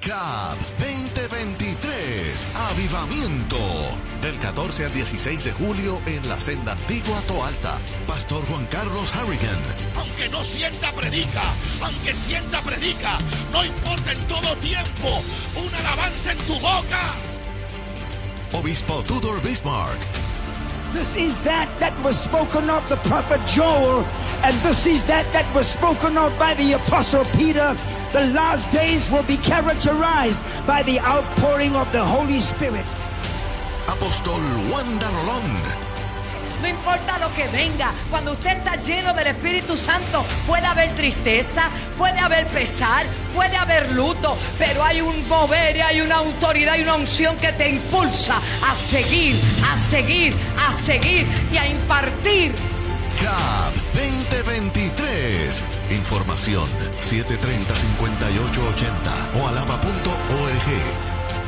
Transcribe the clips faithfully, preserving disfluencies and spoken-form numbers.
C A P veinte veintitrés, Avivamiento, del catorce al dieciséis de julio en la Senda Antigua Toalta. Pastor Juan Carlos Harrigan. Aunque no sienta, predica. Aunque sienta, predica. No importa, en todo tiempo, una alabanza en tu boca. Obispo Tudor Bismarck. This is that that was spoken of the prophet Joel, and this is that that was spoken of by the apostle Peter. The last days will be characterized by the outpouring of the Holy Spirit. Apóstol Wanda Rolón. No importa lo que venga, cuando usted está lleno del Espíritu Santo, puede haber tristeza, puede haber pesar, puede haber luto, pero hay un mover, hay una autoridad y una unción que te impulsa a seguir, a seguir, a seguir y a impartir. C A P veinte veintitrés. Información siete tres cero, cinco ocho ocho cero o alaba punto org.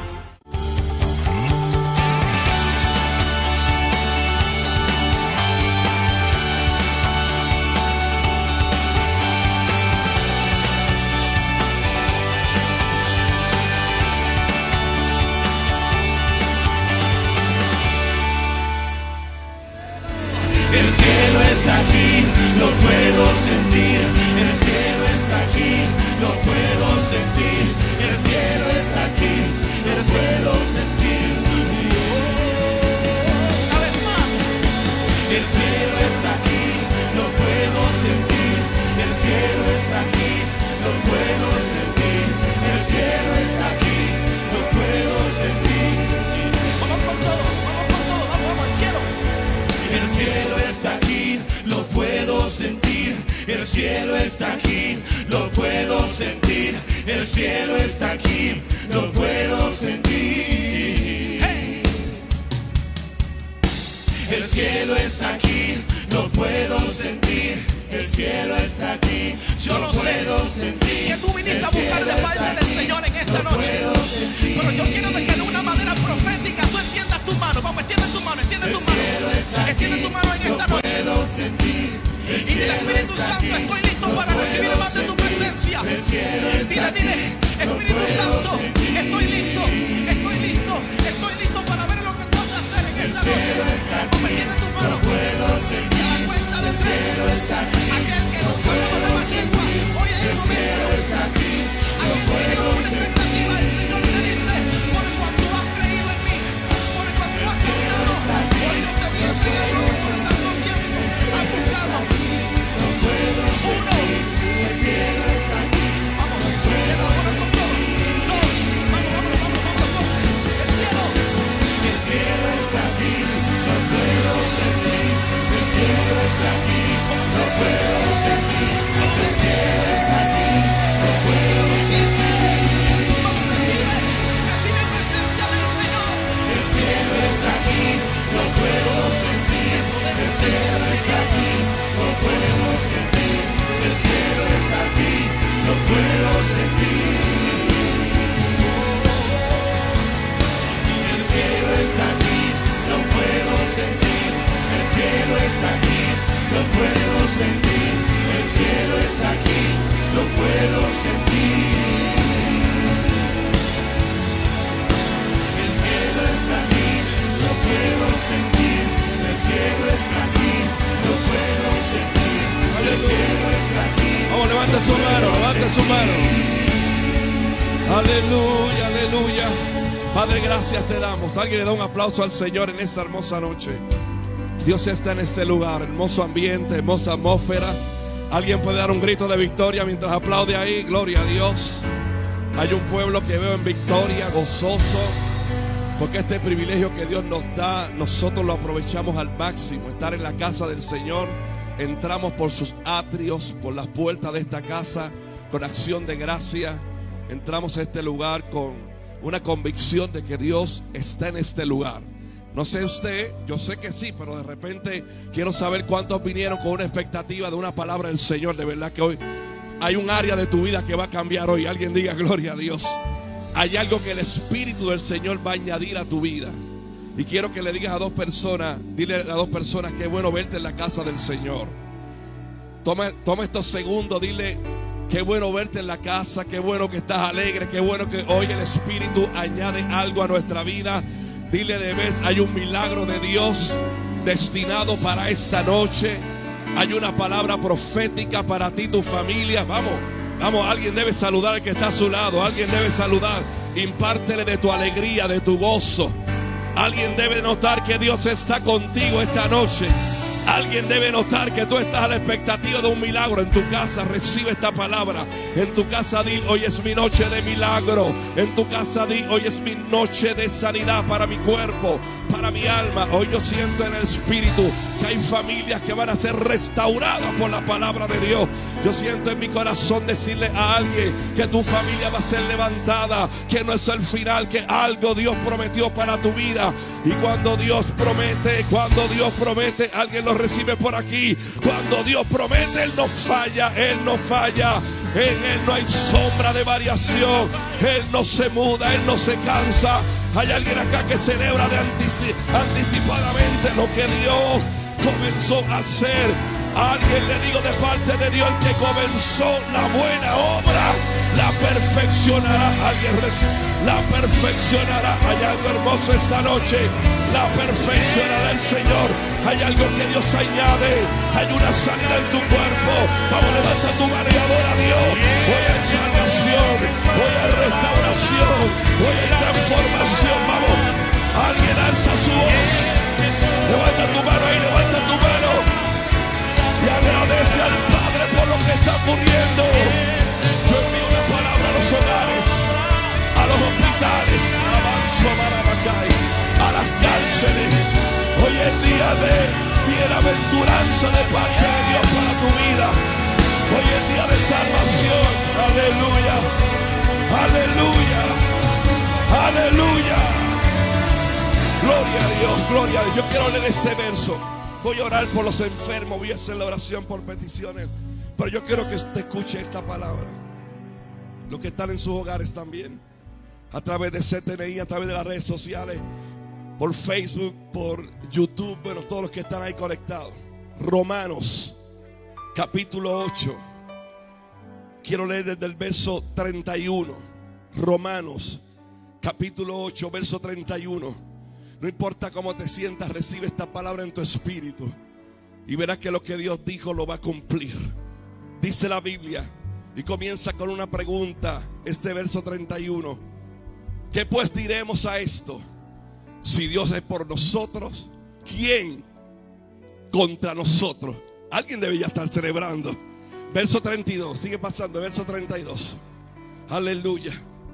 El cielo está aquí, lo puedo sentir. El cielo está aquí, lo puedo sentir. El cielo está aquí, el cielo sentir. Una vez más. El cielo está aquí, lo puedo sentir. El cielo está aquí, lo puedo sentir. El cielo está aquí, lo puedo sentir. Vamos con todo, vamos con todo, vamos, vamos al cielo. El cielo está aquí, lo puedo sentir. El cielo está aquí, lo puedo sentir. El cielo está aquí, lo puedo sentir. Hey. El cielo está aquí, lo puedo sentir. El cielo está aquí, yo lo puedo sentir. Que tú viniste a buscar de parte del Señor en esta noche. Pero yo quiero que de una manera profética tú extiendas tu mano. Vamos, extiende tu mano, extiende tu mano. Extiende tu mano en esta noche. Y dile, Espíritu Santo, estoy listo para recibir más de tu presencia. Dile, dile, Espíritu Santo, estoy listo, estoy listo, estoy listo para ver lo que tú vas a hacer en esta noche. Vamos, extiende tu mano. Y a la cuenta de tres, aquel que nunca pudo de más lengua, hoy es el momento. Aquel que tiene una expectativa, el Señor te dice, por cuanto has creído en mí, por cuanto has caminado, hoy no te voy a entregar lo que por tanto tiempo has buscado. Uno, el cielo está aquí, vamos, vamos con todo. Dos, vamos, vamos, vamos, vamos, vamos. El cielo, el cielo está aquí, lo puedo sentir. El cielo está aquí, lo puedo sentir. El cielo está aquí, lo puedo sentir. Vamos, recibe, recibe presencia del Señor. El cielo está aquí, lo puedo sentir. El cielo está aquí, lo puedo sentir. El cielo está aquí, lo puedo sentir. El cielo está aquí, lo puedo sentir. El cielo está aquí, lo puedo sentir. El cielo está aquí, lo puedo sentir. El cielo está aquí, lo puedo sentir. El cielo está aquí, lo puedo sentir. El cielo está aquí. Vamos, levanta su mano, levanta su mano. Aleluya, aleluya. Padre, gracias te damos. Alguien le da un aplauso al Señor en esta hermosa noche. Dios está en este lugar, hermoso ambiente, hermosa atmósfera. Alguien puede dar un grito de victoria mientras aplaude ahí. Gloria a Dios. Hay un pueblo que veo en victoria, gozoso, porque este privilegio que Dios nos da, nosotros lo aprovechamos al máximo. Estar en la casa del Señor. Entramos por sus atrios, por las puertas de esta casa, con acción de gracia. Entramos a este lugar con una convicción de que Dios está en este lugar. No sé usted, yo sé que sí, pero de repente quiero saber cuántos vinieron con una expectativa de una palabra del Señor. De verdad que hoy hay un área de tu vida que va a cambiar hoy. Alguien diga gloria a Dios. Hay algo que el Espíritu del Señor va a añadir a tu vida. Y quiero que le digas a dos personas, dile a dos personas que es bueno verte en la casa del Señor. Toma, toma estos segundos, dile, Qué bueno verte en la casa, qué bueno que estás alegre, qué bueno que hoy el Espíritu añade algo a nuestra vida. Dile de vez, hay un milagro de Dios destinado para esta noche. Hay una palabra profética para ti, tu familia. Vamos, vamos, alguien debe saludar al que está a su lado. Alguien debe saludar. Impártele de tu alegría, de tu gozo. Alguien debe notar que Dios está contigo esta noche. Alguien debe notar que tú estás a la expectativa de un milagro en tu casa. Recibe esta palabra. En tu casa di, hoy es mi noche de milagro. En tu casa di, hoy es mi noche de sanidad para mi cuerpo, para mi alma. Hoy yo siento en el Espíritu que hay familias que van a ser restauradas por la palabra de Dios. Yo siento en mi corazón decirle a alguien que tu familia va a ser levantada, que no es el final, que algo Dios prometió para tu vida. Y cuando Dios promete, cuando Dios promete, alguien lo recibe por aquí. Cuando Dios promete, Él no falla, Él no falla. En Él no hay sombra de variación. Él no se muda, Él no se cansa. Hay alguien acá que celebra de antici- anticipadamente lo que Dios comenzó a hacer. A alguien le digo de parte de Dios, el que comenzó la buena obra la perfeccionará. Alguien la perfeccionará. Hay algo hermoso esta noche. La perfeccionará el Señor. Hay algo que Dios añade. Hay una sanidad en tu cuerpo. Vamos, levanta tu mano y adora a Dios. Hoy hay salvación, hoy hay restauración, hoy hay transformación. Vamos, alguien alza su voz. Levanta tu mano ahí, levanta tu mano y agradece al Padre por lo que está ocurriendo. Yo envío una palabra a los hogares, a los hospitales, avanzo Marabacay, a las cárceles. Hoy es día de bienaventuranza de parte de Dios para tu vida. Hoy es día de salvación. Aleluya, aleluya, aleluya. Gloria a Dios, gloria a Dios. Yo quiero leer este verso. Voy a orar por los enfermos, voy a hacer la oración por peticiones, pero yo quiero que usted escuche esta palabra. Los que están en sus hogares también, a través de C T N I, a través de las redes sociales, por Facebook, por YouTube, bueno, todos los que están ahí conectados. Romanos, capítulo ocho. Quiero leer desde el verso treinta y uno. Romanos, capítulo ocho, verso treinta y uno. No importa cómo te sientas, recibe esta palabra en tu espíritu y verás que lo que Dios dijo lo va a cumplir. Dice la Biblia y comienza con una pregunta, este verso treinta y uno. ¿Qué pues diremos a esto? Si Dios es por nosotros, ¿quién contra nosotros? Alguien debe ya estar celebrando. Verso treinta y dos, sigue pasando, verso treinta y dos. Aleluya.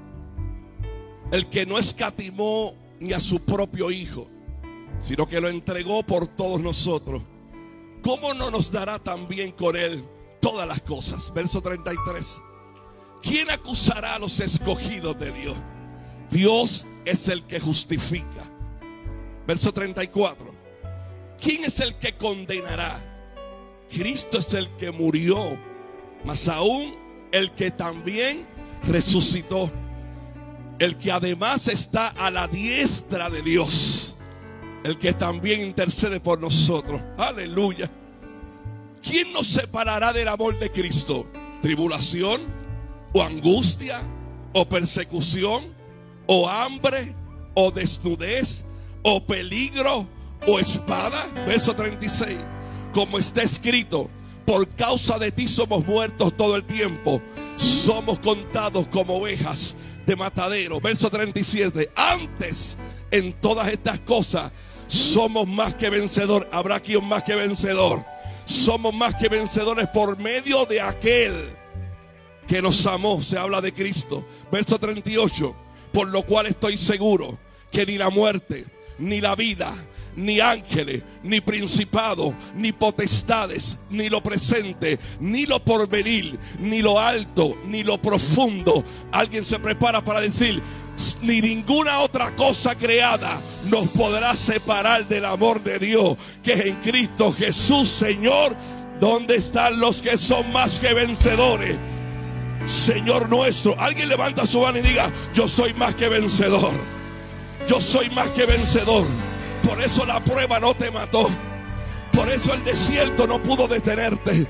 El que no escatimó ni a su propio Hijo, sino que lo entregó por todos nosotros, ¿cómo no nos dará también con Él todas las cosas? Verso treinta y tres. ¿Quién acusará a los escogidos de Dios? Dios es el que justifica. Verso treinta y cuatro. ¿Quién es el que condenará? Cristo es el que murió, mas aún el que también resucitó, el que además está a la diestra de Dios, el que también intercede por nosotros. Aleluya. ¿Quién nos separará del amor de Cristo? ¿Tribulación? ¿O angustia? ¿O persecución? ¿O hambre? ¿O desnudez? ¿O peligro? ¿O espada? Verso treinta y seis. Como está escrito, por causa de ti somos muertos todo el tiempo, somos contados como ovejas de matadero. Verso treinta y siete. Antes, en todas estas cosas, somos más que vencedor. Habrá aquí un más que vencedor. Somos más que vencedores por medio de aquel que nos amó. Se habla de Cristo. Verso treinta y ocho. Por lo cual estoy seguro que ni la muerte, ni la vida, ni ángeles, ni principados, ni potestades, ni lo presente, ni lo porvenir, ni lo alto, ni lo profundo. Alguien se prepara para decir: ni ninguna otra cosa creada nos podrá separar del amor de Dios que es en Cristo Jesús, Señor. ¿Dónde están los que son más que vencedores? Señor nuestro. Alguien levanta su mano y diga: yo soy más que vencedor. Yo soy más que vencedor. Por eso la prueba no te mató. Por eso el desierto no pudo detenerte.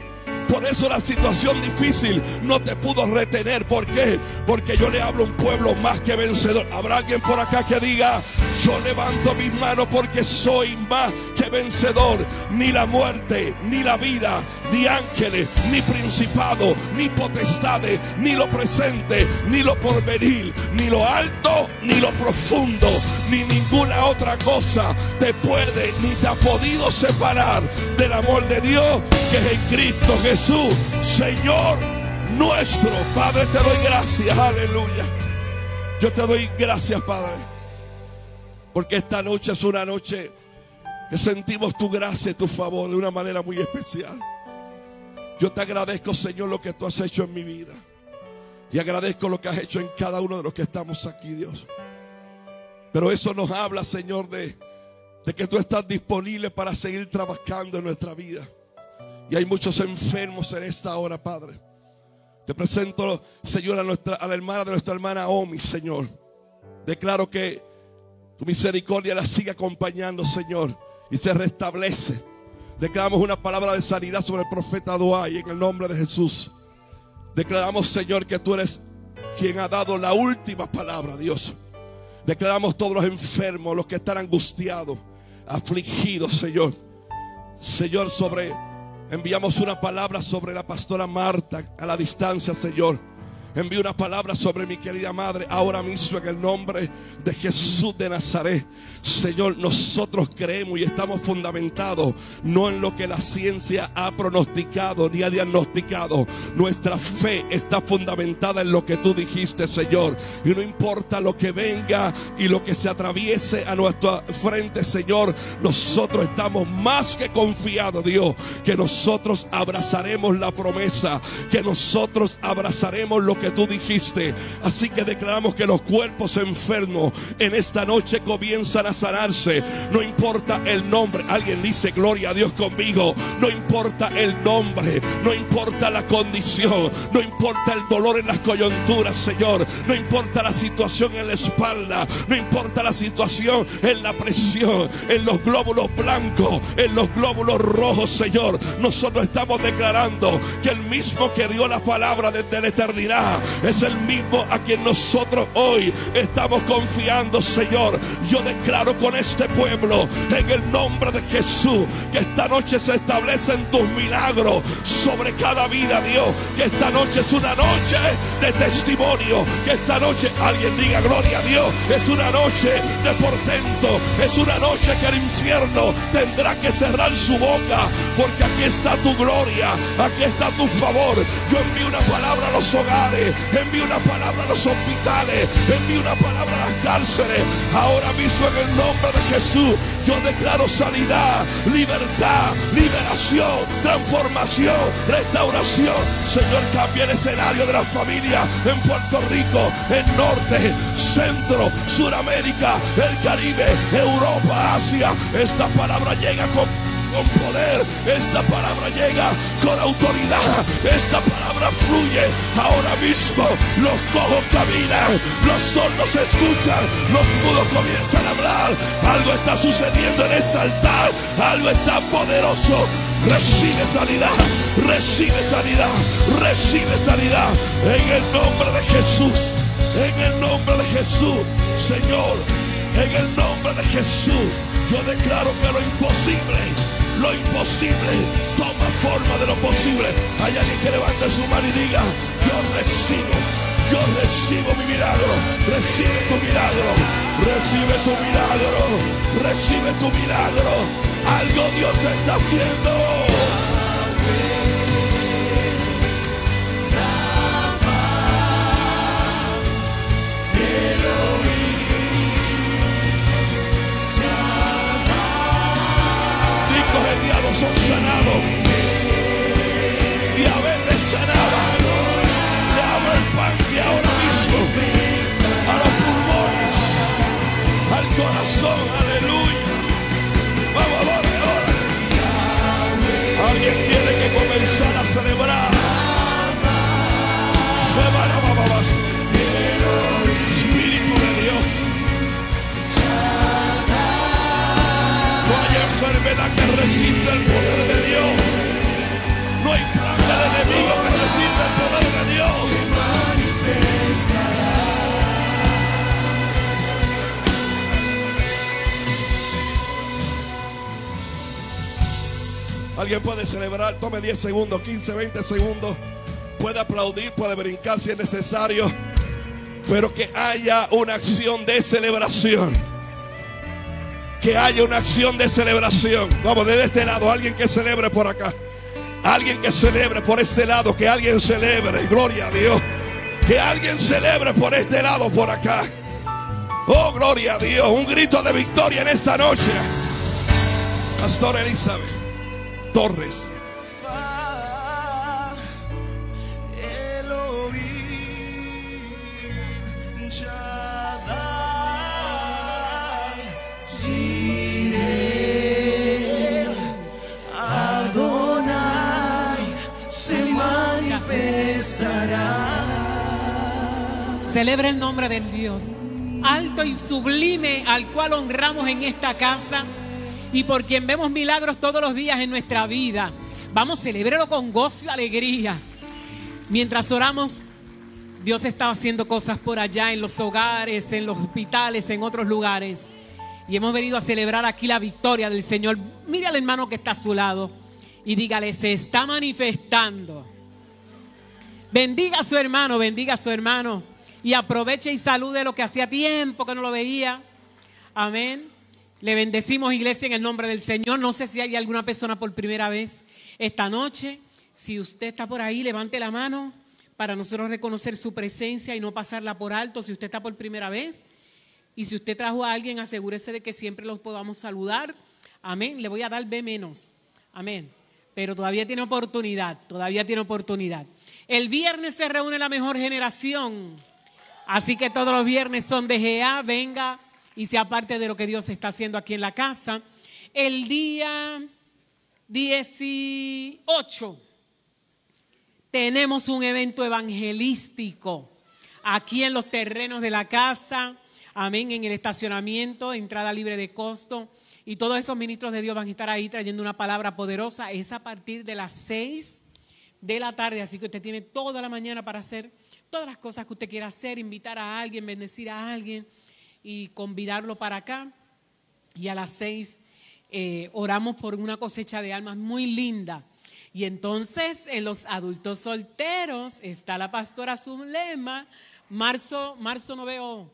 Por eso la situación difícil no te pudo retener. ¿Por qué? Porque yo le hablo a un pueblo más que vencedor. ¿Habrá alguien por acá que diga: yo levanto mis manos porque soy más que vencedor? Ni la muerte, ni la vida, ni ángeles, ni principado, ni potestades, ni lo presente, ni lo porvenir, ni lo alto, ni lo profundo, ni ninguna otra cosa te puede ni te ha podido separar del amor de Dios que es en Cristo Jesús, Señor nuestro. Padre, te doy gracias, aleluya. Yo te doy gracias, Padre, porque esta noche es una noche que sentimos tu gracia y tu favor de una manera muy especial. Yo te agradezco, Señor, lo que tú has hecho en mi vida. Y agradezco lo que has hecho en cada uno de los que estamos aquí, Dios. Pero eso nos habla, Señor, de, de que tú estás disponible para seguir trabajando en nuestra vida. Y hay muchos enfermos en esta hora, Padre. Te presento, Señor, a, nuestra, a la hermana de nuestra hermana Omi, Señor. Declaro que tu misericordia la sigue acompañando, Señor, y se restablece. Declaramos una palabra de sanidad sobre el profeta Duay en el nombre de Jesús. Declaramos, Señor, que tú eres quien ha dado la última palabra, Dios. Declaramos todos los enfermos, los que están angustiados, afligidos, Señor. Señor, sobre, enviamos una palabra sobre la pastora Marta a la distancia, Señor. Envío una palabra sobre mi querida madre ahora mismo en el nombre de Jesús de Nazaret. Señor, nosotros creemos y estamos fundamentados no en lo que la ciencia ha pronosticado ni ha diagnosticado. Nuestra fe está fundamentada en lo que tú dijiste, Señor. Y no importa lo que venga y lo que se atraviese a nuestra frente, Señor, nosotros estamos más que confiados, Dios, que nosotros abrazaremos la promesa, que nosotros abrazaremos lo que tú dijiste. Así que declaramos que los cuerpos enfermos en esta noche comienzan a sanarse. No importa el nombre. Alguien dice gloria a Dios conmigo. No importa el nombre, no importa la condición, no importa el dolor en las coyunturas, Señor, no importa la situación en la espalda, no importa la situación en la presión, en los glóbulos blancos, en los glóbulos rojos, Señor. Nosotros estamos declarando que el mismo que dio la palabra desde la eternidad es el mismo a quien nosotros hoy estamos confiando, Señor. Yo declaro con este pueblo en el nombre de Jesús que esta noche se establecen tus milagros sobre cada vida, Dios. Que esta noche es una noche de testimonio. Que esta noche alguien diga gloria a Dios. Es una noche de portento. Es una noche que el infierno tendrá que cerrar su boca, porque aquí está tu gloria, aquí está tu favor. Yo envío una palabra a los hogares, envío una palabra a los hospitales, envío una palabra a las cárceles. Ahora mismo en el nombre de Jesús yo declaro sanidad, libertad, liberación, transformación, restauración. Señor, cambia el escenario de la familia en Puerto Rico, en Norte, Centro, Suramérica, el Caribe, Europa, Asia. Esta palabra llega con con poder, esta palabra llega con autoridad, esta palabra fluye ahora mismo. Los cojos caminan, los sordos escuchan, los mudos comienzan a hablar. Algo está sucediendo en este altar, algo está poderoso. Recibe sanidad, recibe sanidad, recibe sanidad en el nombre de Jesús, en el nombre de Jesús, Señor, en el nombre de Jesús. Yo declaro que lo imposible, lo imposible toma forma de lo posible. Hay alguien que levante su mano y diga: yo recibo, yo recibo mi milagro. Recibe tu milagro, recibe tu milagro, recibe tu milagro. Algo Dios está haciendo. Son sanados y a veces sanada. Le abro el panque ahora mismo a los pulmones, al corazón, aleluya. Vamos, adore, adore. Alguien tiene que comenzar a celebrar. Se van a bababas. Espíritu de Dios. No hay enfermedad que resista el poder de Dios. No hay plan de el enemigo que resiste el poder de Dios. Alguien puede celebrar, tome diez segundos, quince, veinte segundos. Puede aplaudir, puede brincar si es necesario. Pero que haya una acción de celebración. Que haya una acción de celebración. Vamos, desde este lado, alguien que celebre por acá. Alguien que celebre por este lado. Que alguien celebre, gloria a Dios. Que alguien celebre por este lado, por acá. Oh, gloria a Dios. Un grito de victoria en esta noche. Pastor Elizabeth Torres. Celebra el nombre del Dios alto y sublime al cual honramos en esta casa y por quien vemos milagros todos los días en nuestra vida. Vamos, celébralo con gozo y alegría. Mientras oramos, Dios está haciendo cosas por allá en los hogares, en los hospitales, en otros lugares. Y hemos venido a celebrar aquí la victoria del Señor. Mire al hermano que está a su lado y dígale, se está manifestando. Bendiga a su hermano, bendiga a su hermano. Y aproveche y salude lo que hacía tiempo que no lo veía. Amén. Le bendecimos, iglesia, en el nombre del Señor. No sé si hay alguna persona por primera vez esta noche. Si usted está por ahí, levante la mano para nosotros reconocer su presencia y no pasarla por alto. Si usted está por primera vez y si usted trajo a alguien, asegúrese de que siempre los podamos saludar. Amén. Le voy a dar B menos. Amén. Pero todavía tiene oportunidad, todavía tiene oportunidad. El viernes se reúne la mejor generación. Así que todos los viernes son de G A, venga y sea parte de lo que Dios está haciendo aquí en la casa. El día dieciocho tenemos un evento evangelístico aquí en los terrenos de la casa, amén, en el estacionamiento, entrada libre de costo. Y todos esos ministros de Dios van a estar ahí trayendo una palabra poderosa. Es a partir de las seis de la tarde, así que usted tiene toda la mañana para hacer todas las cosas que usted quiera hacer, invitar a alguien, bendecir a alguien y convidarlo para acá. Y a las seis eh, oramos por una cosecha de almas muy linda. Y entonces en los adultos solteros está la pastora Zulema. Marzo, marzo no veo,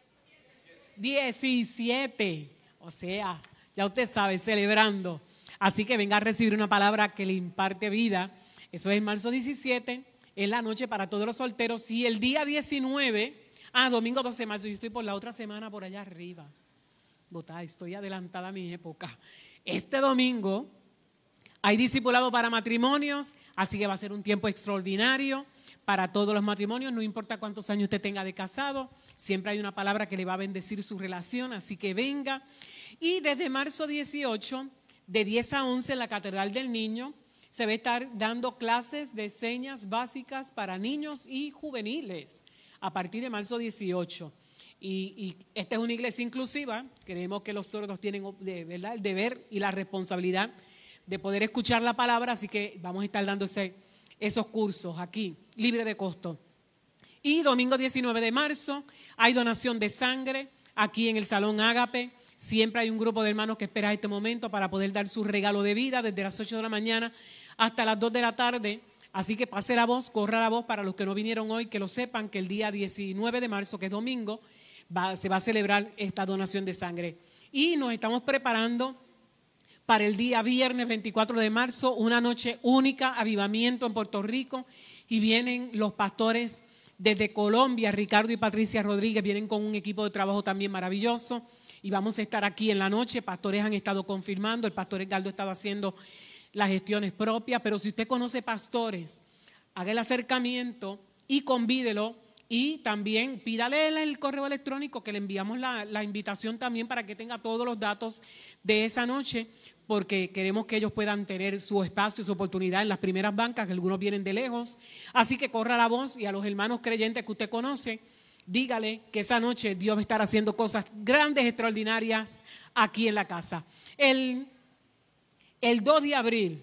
diecisiete, o sea, ya usted sabe, celebrando. Así que venga a recibir una palabra que le imparte vida. Eso es marzo diecisiete. En la noche para todos los solteros. Y el día diecinueve, ah, domingo doce de marzo, yo estoy por la otra semana por allá arriba. Botá, estoy adelantada a mi época. Este domingo hay discipulado para matrimonios, así que va a ser un tiempo extraordinario para todos los matrimonios. No importa cuántos años usted tenga de casado, siempre hay una palabra que le va a bendecir su relación, así que venga. Y desde marzo dieciocho, de diez a once en la Catedral del Niño, se va a estar dando clases de señas básicas para niños y juveniles a partir de marzo dieciocho. Y, y esta es una iglesia inclusiva. Creemos que los sordos tienen, ¿verdad?, el deber y la responsabilidad de poder escuchar la palabra. Así que vamos a estar dando ese, esos cursos aquí, libre de costo. Y domingo diecinueve de marzo hay donación de sangre aquí en el Salón Ágape. Siempre hay un grupo de hermanos que espera este momento para poder dar su regalo de vida desde las ocho de la mañana hasta las dos de la tarde. Así que pase la voz, corra la voz para los que no vinieron hoy, que lo sepan que el día diecinueve de marzo, que es domingo, va, se va a celebrar esta donación de sangre. Y nos estamos preparando para el día viernes veinticuatro de marzo, una noche única, avivamiento en Puerto Rico. Y vienen los pastores desde Colombia, Ricardo y Patricia Rodríguez, vienen con un equipo de trabajo también maravilloso. Y vamos a estar aquí en la noche. Pastores han estado confirmando, el pastor Edgardo ha estado haciendo las gestiones propias, pero si usted conoce pastores, haga el acercamiento y convídelo y también pídale el correo electrónico que le enviamos la, la invitación también para que tenga todos los datos de esa noche, porque queremos que ellos puedan tener su espacio, su oportunidad en las primeras bancas, que algunos vienen de lejos. Así que corra la voz y a los hermanos creyentes que usted conoce, dígale que esa noche Dios va a estar haciendo cosas grandes, extraordinarias aquí en la casa. El El dos de abril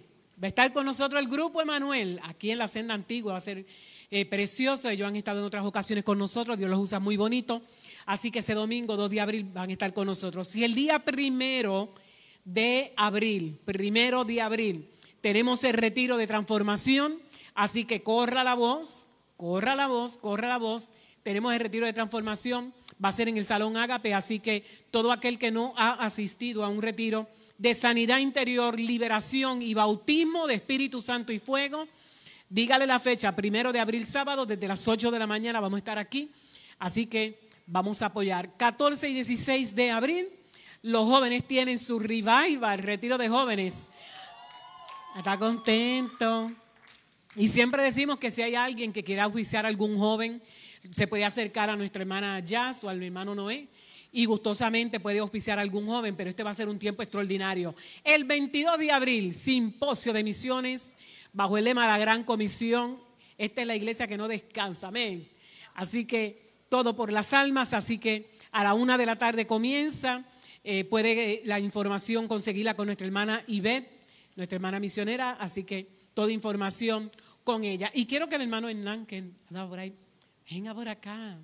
Va a estar con nosotros el grupo Emanuel, aquí en la Senda Antigua. Va a ser eh, precioso. Ellos han estado en otras ocasiones con nosotros. Dios los usa muy bonito. Así que ese domingo, dos de abril, van a estar con nosotros. Y el día primero de abril, primero de abril, tenemos el retiro de transformación. Así que corra la voz, corra la voz, corra la voz. Tenemos el retiro de transformación. Va a ser en el Salón Ágape. Así que todo aquel que no ha asistido a un retiro de sanidad interior, liberación y bautismo de Espíritu Santo y fuego, dígale la fecha, primero de abril, sábado, desde las ocho de la mañana vamos a estar aquí. Así que vamos a apoyar. catorce y dieciséis de abril, los jóvenes tienen su revival, retiro de jóvenes. Está contento. Y siempre decimos que si hay alguien que quiera auspiciar a algún joven, se puede acercar a nuestra hermana Jazz o al hermano Noé y gustosamente puede auspiciar a algún joven, pero este va a ser un tiempo extraordinario. El veintidós de abril, simposio de misiones bajo el lema de la Gran Comisión. Esta es la iglesia que no descansa, amén. Así que todo por las almas, así que a la una de la tarde comienza. Eh, puede la información conseguirla con nuestra hermana Ivette, nuestra hermana misionera, así que toda información con ella. Y quiero que el hermano Hernán, que anda por ahí, venga por acá.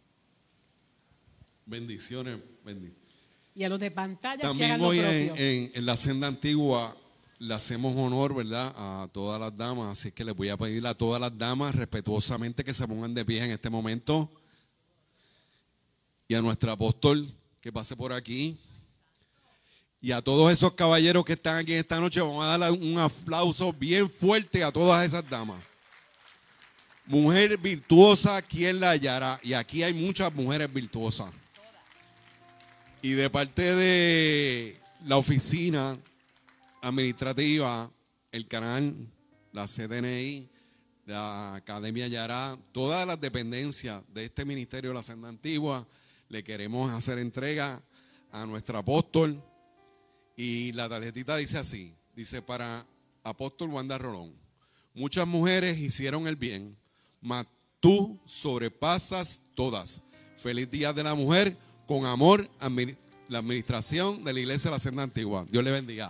Bendiciones, bendiciones. Y a los de pantalla también que hagan hoy lo en, propio. en, en la Senda Antigua le hacemos honor, ¿verdad?, a todas las damas, así que les voy a pedir a todas las damas respetuosamente que se pongan de pie en este momento, y a nuestro apóstol que pase por aquí, y a todos esos caballeros que están aquí esta noche. Vamos a darle un aplauso bien fuerte a todas esas damas. Mujer virtuosa, ¿quién la hallará? Y aquí hay muchas mujeres virtuosas. Y de parte de la oficina administrativa, el canal, la C D N I, la Academia Yará, todas las dependencias de este ministerio de la Senda Antigua, le queremos hacer entrega a nuestro apóstol. Y la tarjetita dice así, dice: para apóstol Wanda Rolón, muchas mujeres hicieron el bien, mas tú sobrepasas todas. Feliz Día de la Mujer, con amor, la administración de la Iglesia de la Senda Antigua. Dios le bendiga.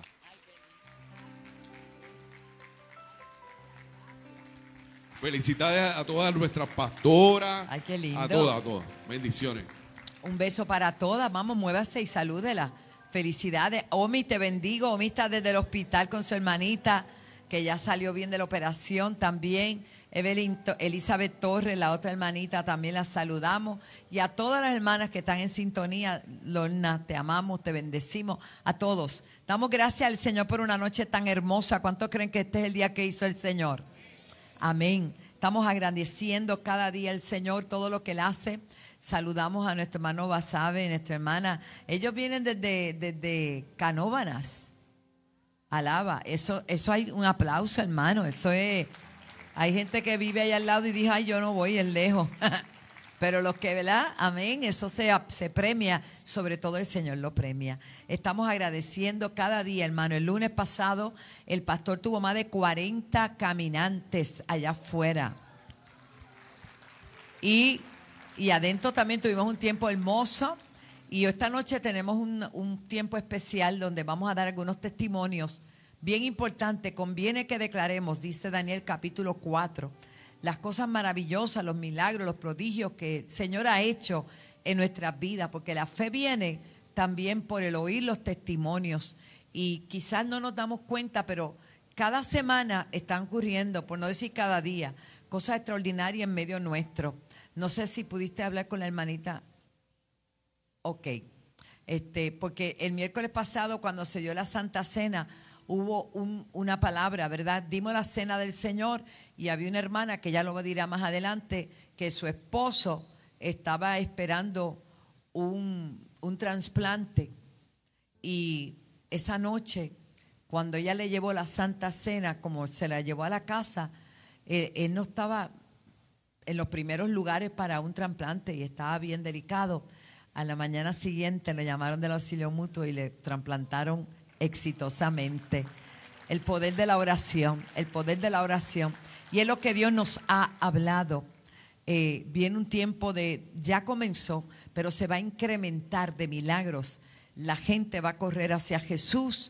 Felicidades a todas nuestras pastoras. Ay, qué lindo. A todas, a todas. Bendiciones. Un beso para todas. Vamos, muévase y salúdela. Felicidades. Omi, te bendigo. Omi está desde el hospital con su hermanita, que ya salió bien de la operación también. Evelyn, Elizabeth Torres, la otra hermanita, también la saludamos. Y a todas las hermanas que están en sintonía, Lorna, te amamos, te bendecimos. A todos. Damos gracias al Señor por una noche tan hermosa. ¿Cuántos creen que este es el día que hizo el Señor? Amén. Estamos agradeciendo cada día al Señor todo lo que Él hace. Saludamos a nuestro hermano Basabe, nuestra hermana. Ellos vienen desde, desde Canóvanas. Alaba. Eso, eso hay un aplauso, hermano. Eso es. Hay gente que vive ahí al lado y dice: ay, yo no voy, es lejos. Pero los que, ¿verdad? Amén. Eso se, se premia. Sobre todo el Señor lo premia. Estamos agradeciendo cada día, hermano. El lunes pasado el pastor tuvo más de cuarenta caminantes allá afuera. Y, y adentro también tuvimos un tiempo hermoso. Y esta noche tenemos un, un tiempo especial donde vamos a dar algunos testimonios bien importantes. Conviene que declaremos, dice Daniel capítulo cuatro, las cosas maravillosas, los milagros, los prodigios que el Señor ha hecho en nuestras vidas, porque la fe viene también por el oír los testimonios. Y quizás no nos damos cuenta, pero cada semana están ocurriendo, por no decir cada día, cosas extraordinarias en medio nuestro. No sé si pudiste hablar con la hermanita. Ok, este, porque el miércoles pasado, cuando se dio la Santa Cena, hubo un, una palabra, ¿verdad? Dimos la cena del Señor y había una hermana, que ya lo dirá más adelante, que su esposo estaba esperando un, un trasplante. Y esa noche, cuando ella le llevó la Santa Cena, como se la llevó a la casa, él, él no estaba en los primeros lugares para un trasplante y estaba bien delicado. A la mañana siguiente le llamaron del auxilio mutuo y le trasplantaron exitosamente. El poder de la oración, el poder de la oración. Y es lo que Dios nos ha hablado. Eh, viene un tiempo de, ya comenzó, pero se va a incrementar de milagros. La gente va a correr hacia Jesús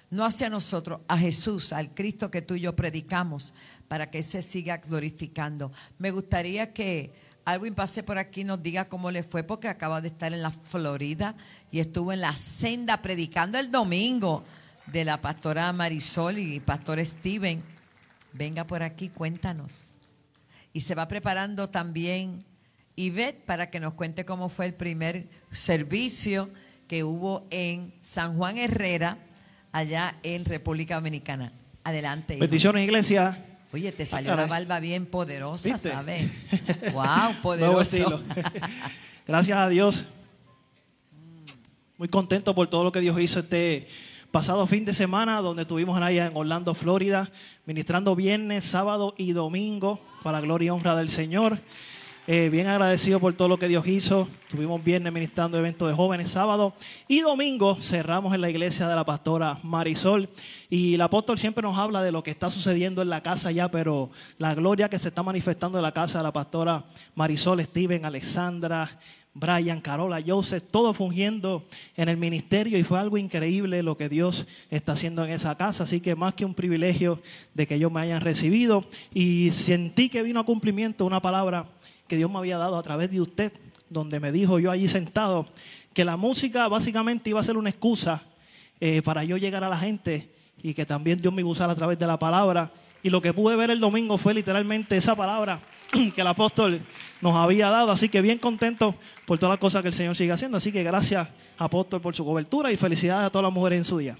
no hacia nosotros, a Jesús, al Cristo que tú y yo predicamos, para que se siga glorificando. Me gustaría que Alwin pase por aquí y nos diga cómo le fue, porque acaba de estar en la Florida y estuvo en la senda predicando el domingo de la pastora Marisol y pastor Steven. Venga por aquí, cuéntanos. Y se va preparando también Ivette para que nos cuente cómo fue el primer servicio que hubo en San Juan Herrera, allá en República Dominicana. Adelante, hijo. Bendiciones, iglesia. Oye, te salió Ah, la barba bien poderosa, ¿viste? ¿sabes? Wow, Nuevo poderoso. estilo. Gracias a Dios. Muy contento por todo lo que Dios hizo este pasado fin de semana, donde estuvimos allá en Orlando, Florida, ministrando viernes, sábado y domingo para gloria y honra del Señor. Eh, bien agradecido por todo lo que Dios hizo. Estuvimos viernes ministrando eventos de jóvenes, sábado y domingo cerramos en la iglesia de la pastora Marisol. Y el apóstol siempre nos habla de lo que está sucediendo en la casa ya, pero la gloria que se está manifestando en la casa de la pastora Marisol, Steven, Alexandra, Brian, Carola, Joseph, todos fungiendo en el ministerio, y fue algo increíble lo que Dios está haciendo en esa casa. Así que más que un privilegio de que ellos me hayan recibido, y sentí que vino a cumplimiento una palabra que Dios me había dado a través de usted, donde me dijo yo allí sentado que la música básicamente iba a ser una excusa eh, para yo llegar a la gente, y que también Dios me iba a usar a través de la palabra. Y lo que pude ver el domingo fue literalmente esa palabra que el apóstol nos había dado. Así que bien contento por todas las cosas que el Señor sigue haciendo. Así que gracias, apóstol, por su cobertura, y felicidades a todas las mujeres en su día.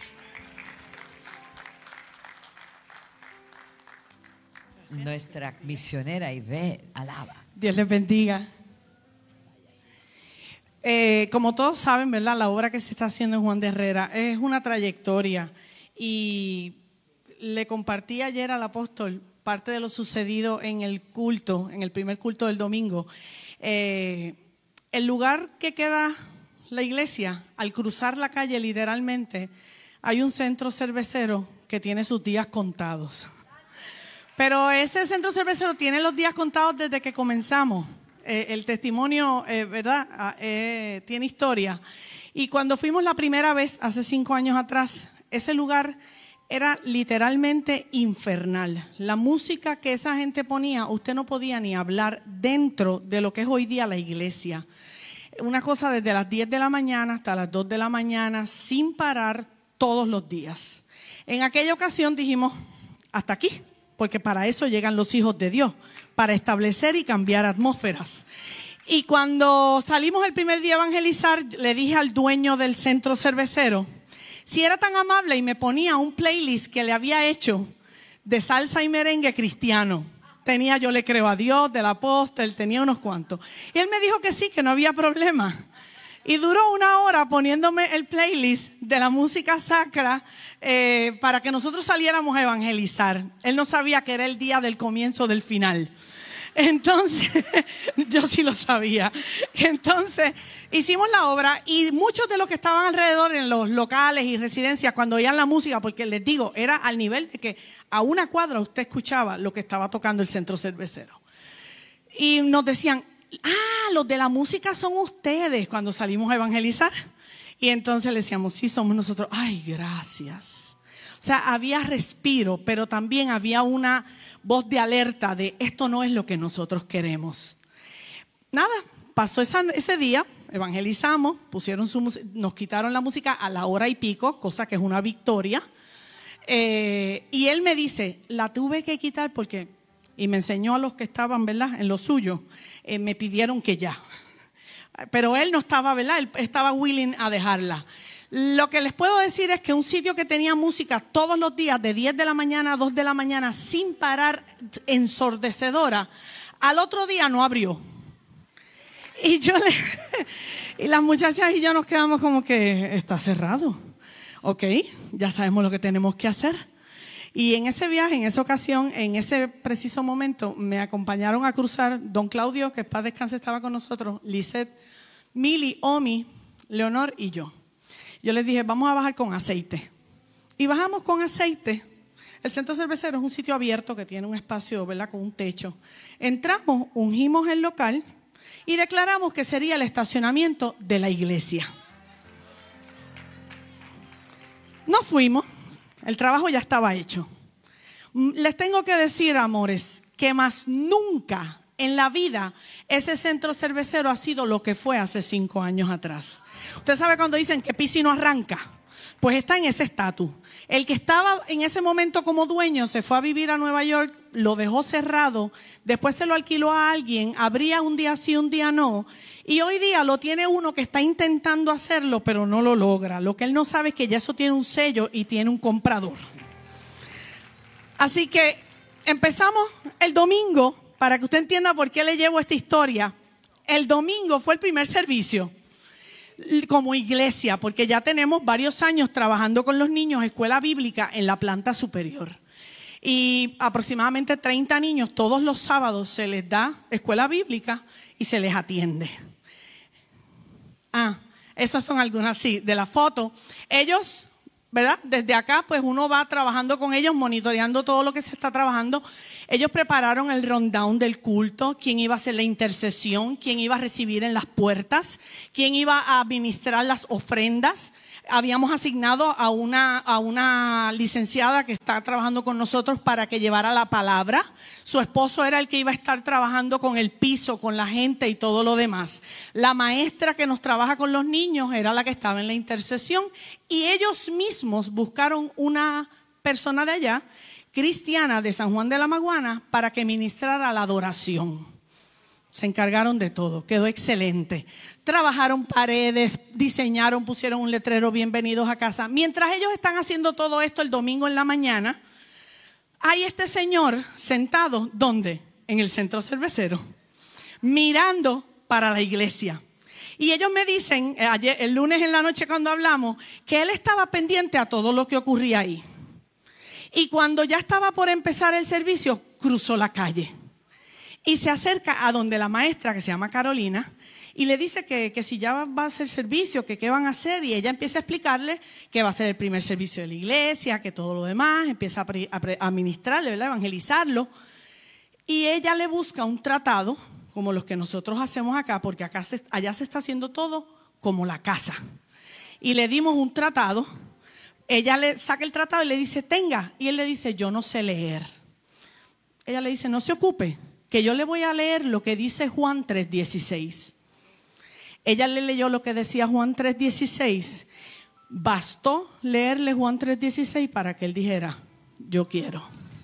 Nuestra misionera Ivette, alaba. Dios les bendiga. Eh, como todos saben, ¿verdad? La obra que se está haciendo en Juan de Herrera es una trayectoria, y le compartí ayer al apóstol parte de lo sucedido en el culto, en el primer culto del domingo. Eh, el lugar que queda la iglesia, al cruzar la calle literalmente, hay un centro cervecero que tiene sus días contados. Pero ese centro cervecero tiene los días contados desde que comenzamos. Eh, el testimonio, eh, ¿verdad? Ah, eh, tiene historia. Y cuando fuimos la primera vez, hace cinco años atrás, ese lugar era literalmente infernal. La música que esa gente ponía, usted no podía ni hablar dentro de lo que es hoy día la iglesia. Una cosa desde las diez de la mañana hasta las dos de la mañana, sin parar, todos los días. En aquella ocasión dijimos, hasta aquí. Porque para eso llegan los hijos de Dios, para establecer y cambiar atmósferas. Y cuando salimos el primer día a evangelizar, le dije al dueño del centro cervecero, si era tan amable y me ponía un playlist que le había hecho de salsa y merengue cristiano. Tenía Yo le creo a Dios, del apóstol, tenía unos cuantos. Y él me dijo que sí, que no había problema. Y duró una hora poniéndome el playlist de la música sacra eh, para que nosotros saliéramos a evangelizar. Él no sabía que era el día del comienzo del final. Entonces, yo sí lo sabía. Entonces, hicimos la obra, y muchos de los que estaban alrededor en los locales y residencias, cuando oían la música, porque les digo, era al nivel de que a una cuadra usted escuchaba lo que estaba tocando el centro cervecero. Y nos decían, ah, los de la música son ustedes, cuando salimos a evangelizar. Y entonces le decíamos, sí, somos nosotros. Ay, gracias. O sea, había respiro, pero también había una voz de alerta de esto no es lo que nosotros queremos. Nada, pasó esa, ese día, evangelizamos, pusieron su, nos quitaron la música a la hora y pico, cosa que es una victoria. Eh, y él me dice, la tuve que quitar porque, y me enseñó a los que estaban, ¿verdad?, en lo suyo, eh, me pidieron que ya. Pero él no estaba, ¿verdad?, él estaba willing a dejarla. Lo que les puedo decir es que un sitio que tenía música todos los días de diez de la mañana a dos de la mañana sin parar, ensordecedora, al otro día no abrió. Y yo le, y las muchachas y yo nos quedamos como que está cerrado. Ok, ya sabemos lo que tenemos que hacer. Y en ese viaje, en esa ocasión, en ese preciso momento, me acompañaron a cruzar don Claudio, que paz descanse, estaba con nosotros, Lisette, Mili, Omi, Leonor y yo. Yo les dije, vamos a bajar con aceite. Y bajamos con aceite. El centro cervecero es un sitio abierto que tiene un espacio, ¿verdad?, con un techo. Entramos, ungimos el local y declaramos que sería el estacionamiento de la iglesia. No fuimos, el trabajo ya estaba hecho. Les tengo que decir, amores, que más nunca en la vida ese centro cervecero ha sido lo que fue hace cinco años atrás. Usted sabe cuando dicen que Pisi no arranca, pues está en ese estatus. El que estaba en ese momento como dueño se fue a vivir a Nueva York, lo dejó cerrado, después se lo alquiló a alguien, abría un día sí, un día no, y hoy día lo tiene uno que está intentando hacerlo, pero no lo logra. Lo que él no sabe es que ya eso tiene un sello y tiene un comprador. Así que empezamos el domingo, para que usted entienda por qué le llevo esta historia. El domingo fue el primer servicio como iglesia, porque ya tenemos varios años trabajando con los niños, escuela bíblica en la planta superior. Y aproximadamente treinta niños todos los sábados se les da escuela bíblica y se les atiende. Ah, esas son algunas, sí, de la foto. Ellos, ¿verdad? Desde acá, pues uno va trabajando con ellos, monitoreando todo lo que se está trabajando. Ellos prepararon el rundown del culto, quién iba a hacer la intercesión, quién iba a recibir en las puertas, quién iba a administrar las ofrendas. Habíamos asignado a una, a una licenciada que está trabajando con nosotros para que llevara la palabra. Su esposo era el que iba a estar trabajando con el piso, con la gente y todo lo demás. La maestra que nos trabaja con los niños era la que estaba en la intercesión. Y ellos mismos buscaron una persona de allá, cristiana de San Juan de la Maguana, para que ministrara la adoración. Se encargaron de todo, quedó excelente. Trabajaron paredes, diseñaron, pusieron un letrero, bienvenidos a casa. Mientras ellos están haciendo todo esto el domingo en la mañana, hay este señor sentado, ¿dónde? En el centro cervecero, mirando para la iglesia. Y ellos me dicen, ayer, el lunes en la noche cuando hablamos, que él estaba pendiente a todo lo que ocurría ahí. Y cuando ya estaba por empezar el servicio, cruzó la calle. Y se acerca a donde la maestra, que se llama Carolina, y le dice que, que si ya va a hacer servicio, que qué van a hacer. Y ella empieza a explicarle que va a ser el primer servicio de la iglesia, que todo lo demás, empieza a, pre, a, pre, a ministrarle, ¿verdad? Evangelizarlo. Y ella le busca un tratado, como los que nosotros hacemos acá, porque acá se, allá se está haciendo todo como la casa. Y le dimos un tratado. Ella le saca el tratado y le dice, tenga. Y él le dice, yo no sé leer. Ella le dice, no se ocupe, que yo le voy a leer lo que dice Juan tres dieciséis. Ella le leyó lo que decía Juan tres dieciséis. Bastó leerle Juan tres dieciséis para que él dijera, yo quiero.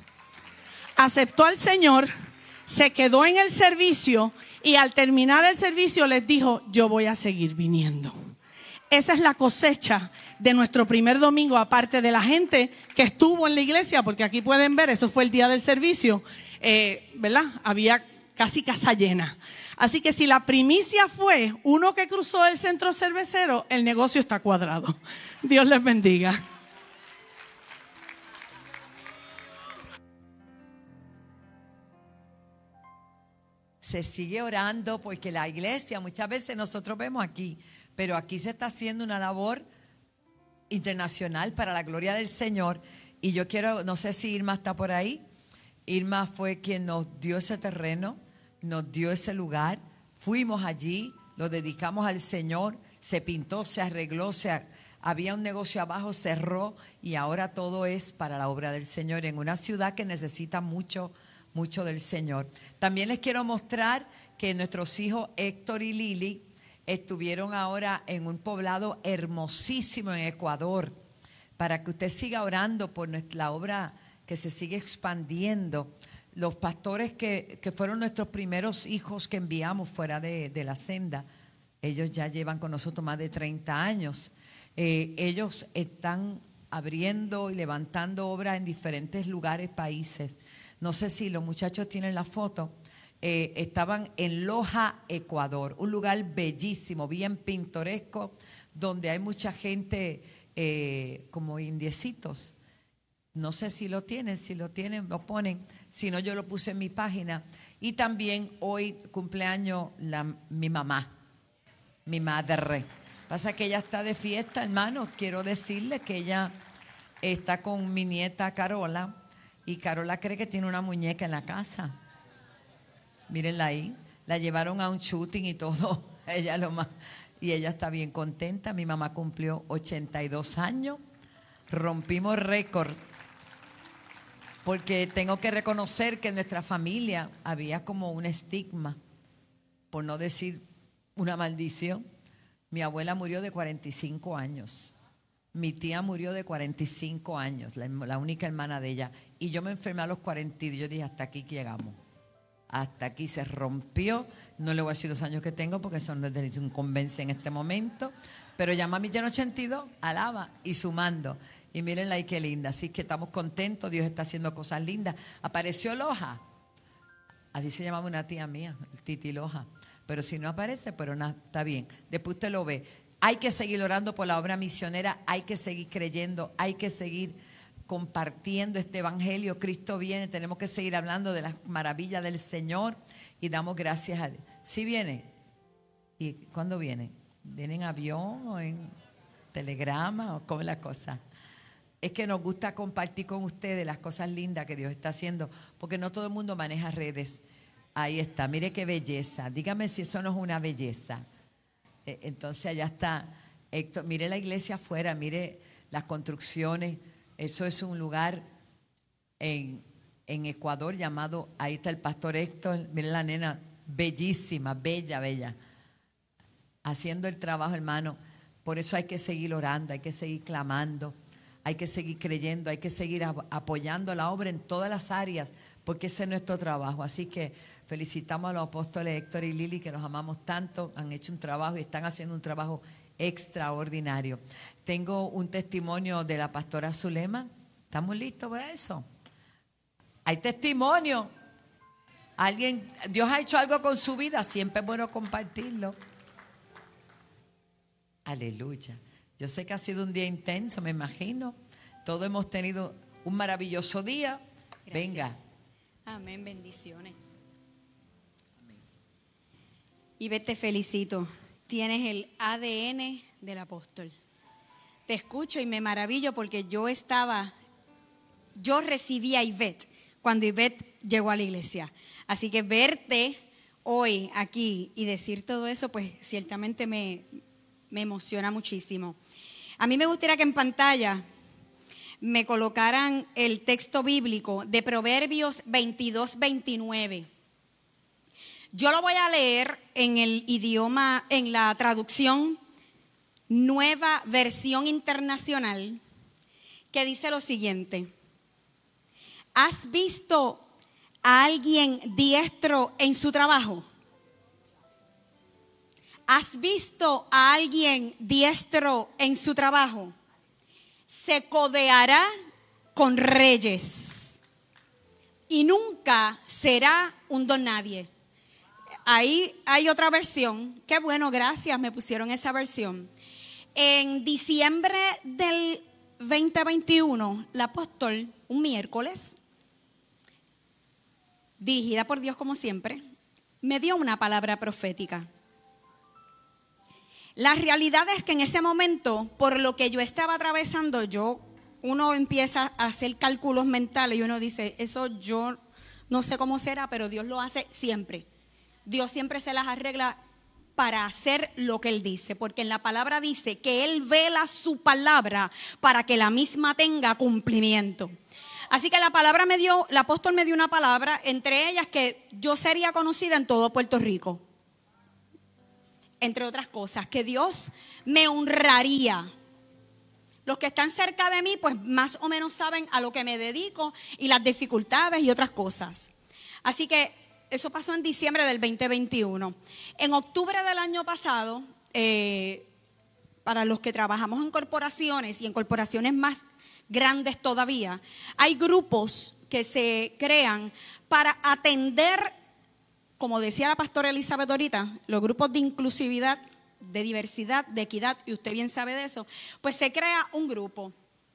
Aceptó al Señor, se quedó en el servicio y al terminar el servicio les dijo, yo voy a seguir viniendo. Esa es la cosecha de nuestro primer domingo, aparte de la gente que estuvo en la iglesia, porque aquí pueden ver, eso fue el día del servicio, eh, ¿verdad? Había casi casa llena. Así que si la primicia fue uno que cruzó el centro cervecero, el negocio está cuadrado. Dios les bendiga. Se sigue orando porque la iglesia, muchas veces nosotros vemos aquí, pero aquí se está haciendo una labor internacional para la gloria del Señor. Y yo quiero, no sé si Irma está por ahí. Irma fue quien nos dio ese terreno, nos dio ese lugar. Fuimos allí, lo dedicamos al Señor. Se pintó, se arregló, se, había un negocio abajo, cerró y ahora todo es para la obra del Señor en una ciudad que necesita mucho, mucho del Señor. También les quiero mostrar que nuestros hijos Héctor y Lili estuvieron ahora en un poblado hermosísimo en Ecuador, para que usted siga orando por nuestra obra que se sigue expandiendo. Los pastores que, que fueron nuestros primeros hijos que enviamos fuera de, de la senda, ellos ya llevan con nosotros más de treinta años. Eh, ellos están abriendo y levantando obras en diferentes lugares, países. No sé si los muchachos tienen la foto. Eh, estaban en Loja, Ecuador, un lugar bellísimo, bien pintoresco, donde hay mucha gente eh, como indiecitos. No sé si lo tienen, si lo tienen, lo ponen. Si no, yo lo puse en mi página. Y también hoy cumpleaños la, mi mamá, mi madre. Pasa que ella está de fiesta, hermano. Quiero decirle que ella está con mi nieta Carola. Y Carola cree que tiene una muñeca en la casa. Mírenla ahí, la llevaron a un shooting y todo, ella lo más, y ella está bien contenta. Mi mamá cumplió ochenta y dos años, rompimos récord. Porque tengo que reconocer que en nuestra familia había como un estigma, por no decir una maldición. Mi abuela murió de cuarenta y cinco años. Mi tía murió de cuarenta y cinco años, la, la única hermana de ella. Y yo me enfermé a los cuarenta y yo dije, hasta aquí llegamos. Hasta aquí se rompió. No le voy a decir los años que tengo porque son desde la incumbencia en este momento. Pero ya mami tiene ochenta y dos, alaba y sumando. Y mírenla ahí qué linda. Así que estamos contentos. Dios está haciendo cosas lindas. Apareció Loja. Así se llamaba una tía mía, Titi Loja. Pero si no aparece, pero nada, está bien. Después usted lo ve. Hay que seguir orando por la obra misionera. Hay que seguir creyendo. Hay que seguir compartiendo este evangelio. Cristo viene. Tenemos que seguir hablando de las maravillas del Señor. Y damos gracias a Dios. ¿Sí viene? ¿Y cuándo viene? ¿Viene en avión o en telegrama o cómo es la cosa? Es que nos gusta compartir con ustedes las cosas lindas que Dios está haciendo, porque no todo el mundo maneja redes. Ahí está, mire qué belleza. Dígame si eso no es una belleza. Eh, entonces allá está Héctor. Mire la iglesia afuera, mire las construcciones. Eso es un lugar en, en Ecuador llamado, ahí está el pastor Héctor. Mire la nena, bellísima, bella, bella. Haciendo el trabajo, hermano. Por eso hay que seguir orando, hay que seguir clamando. Hay que seguir creyendo, hay que seguir apoyando la obra en todas las áreas, porque ese es nuestro trabajo. Así que felicitamos a los apóstoles Héctor y Lili, que los amamos tanto, han hecho un trabajo y están haciendo un trabajo extraordinario. Tengo un testimonio de la pastora Zulema. ¿Estamos listos para eso? Hay testimonio. Alguien, Dios ha hecho algo con su vida, siempre es bueno compartirlo. Aleluya. Yo sé que ha sido un día intenso, me imagino. Todos hemos tenido un maravilloso día. Gracias. Venga. Amén, bendiciones. Amén. Ivette, te felicito. Tienes el A D N del apóstol. Te escucho y me maravillo porque yo estaba, yo recibí a Ivette cuando Ivette llegó a la iglesia. Así que verte hoy aquí y decir todo eso, pues ciertamente me, me emociona muchísimo. A mí me gustaría que en pantalla me colocaran el texto bíblico de Proverbios veintidós, veintinueve. Yo lo voy a leer en el idioma, en la traducción Nueva Versión Internacional, que dice lo siguiente: ¿has visto a alguien diestro en su trabajo? ¿Has visto a alguien diestro en su trabajo? Se codeará con reyes y nunca será un don nadie. Ahí hay otra versión. Qué bueno, gracias, me pusieron esa versión. En diciembre del veinte veintiuno, el apóstol, un miércoles, dirigida por Dios como siempre, me dio una palabra profética. La realidad es que en ese momento, por lo que yo estaba atravesando, yo, uno empieza a hacer cálculos mentales y uno dice, eso yo no sé cómo será, pero Dios lo hace siempre. Dios siempre se las arregla para hacer lo que Él dice, porque en la palabra dice que Él vela su palabra para que la misma tenga cumplimiento. Así que la palabra me dio, el apóstol me dio una palabra, entre ellas que yo sería conocida en todo Puerto Rico. Entre otras cosas, que Dios me honraría. Los que están cerca de mí, pues más o menos saben a lo que me dedico y las dificultades y otras cosas. Así que eso pasó en diciembre del veinte veintiuno. En octubre del año pasado, eh, para los que trabajamos en corporaciones y en corporaciones más grandes todavía, hay grupos que se crean para atender, como decía la pastora Elizabeth ahorita, los grupos de inclusividad, de diversidad, de equidad, y usted bien sabe de eso, pues se crea un grupo.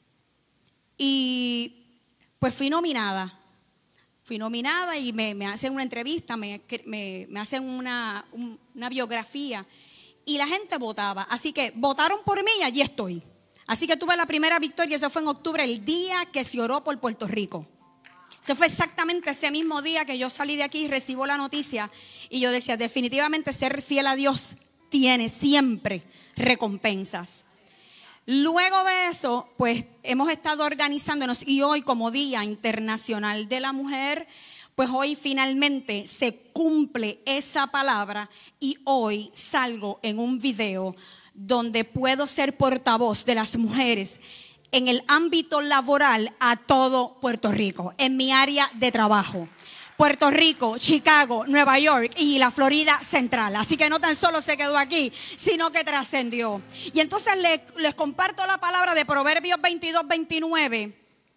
Y pues fui nominada. Fui nominada y me, me hacen una entrevista, me, me, me hacen una, un, una biografía y la gente votaba. Así que votaron por mí y allí estoy. Así que tuve la primera victoria, eso fue en octubre, el día que se oró por Puerto Rico. Eso fue exactamente ese mismo día que yo salí de aquí y recibo la noticia y yo decía, definitivamente ser fiel a Dios tiene siempre recompensas. Luego de eso, pues hemos estado organizándonos y hoy como Día Internacional de la Mujer, pues hoy finalmente se cumple esa palabra y hoy salgo en un video donde puedo ser portavoz de las mujeres en el ámbito laboral a todo Puerto Rico, en mi área de trabajo. Puerto Rico, Chicago, Nueva York y la Florida Central. Así que no tan solo se quedó aquí, sino que trascendió. Y entonces les, les comparto la palabra de Proverbios veintidós, veintinueve,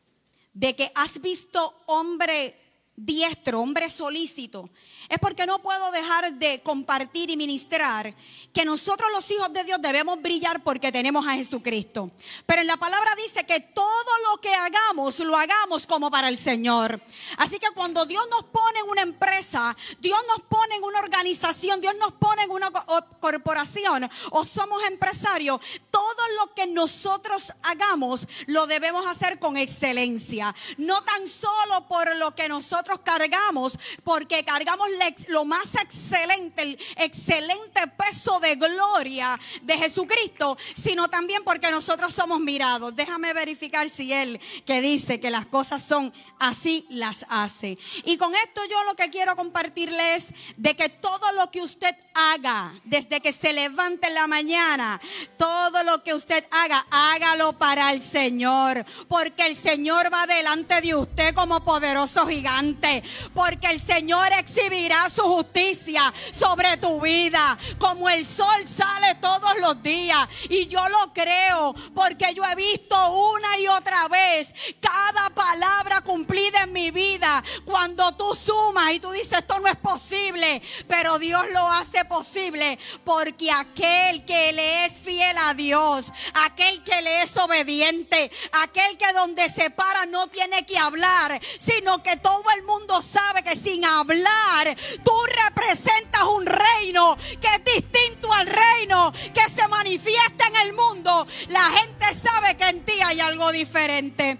de que has visto hombre diestro, hombre solícito. Es porque no puedo dejar de compartir y ministrar que nosotros los hijos de Dios debemos brillar porque tenemos a Jesucristo. Pero en la palabra dice que todo lo que hagamos, lo hagamos como para el Señor. Así que cuando Dios nos pone en una empresa, Dios nos pone en una organización, Dios nos pone en una corporación o somos empresarios, todo lo que nosotros hagamos lo debemos hacer con excelencia. No tan solo por lo que nosotros cargamos, porque cargamos lo más excelente, el excelente peso de gloria de Jesucristo, sino también porque nosotros somos mirados. Déjame verificar si Él, que dice que las cosas son así, las hace. Y con esto yo lo que quiero compartirles es de que todo lo que usted haga, desde que se levante en la mañana, todo lo que usted haga, hágalo para el Señor, porque el Señor va delante de usted como poderoso gigante, porque el Señor exhibirá su justicia sobre tu vida, como el sol sale todos los días. Y yo lo creo porque yo he visto una y otra vez cada palabra cumplida en mi vida. Cuando tú sumas y tú dices esto no es posible, pero Dios lo hace posible, porque aquel que le es fiel a Dios, aquel que le es obediente, aquel que donde se para no tiene que hablar, sino que todo el mundo sabe que sin hablar tú representas un reino que es distinto al reino que se manifiesta en el mundo. La gente sabe que en ti hay algo diferente.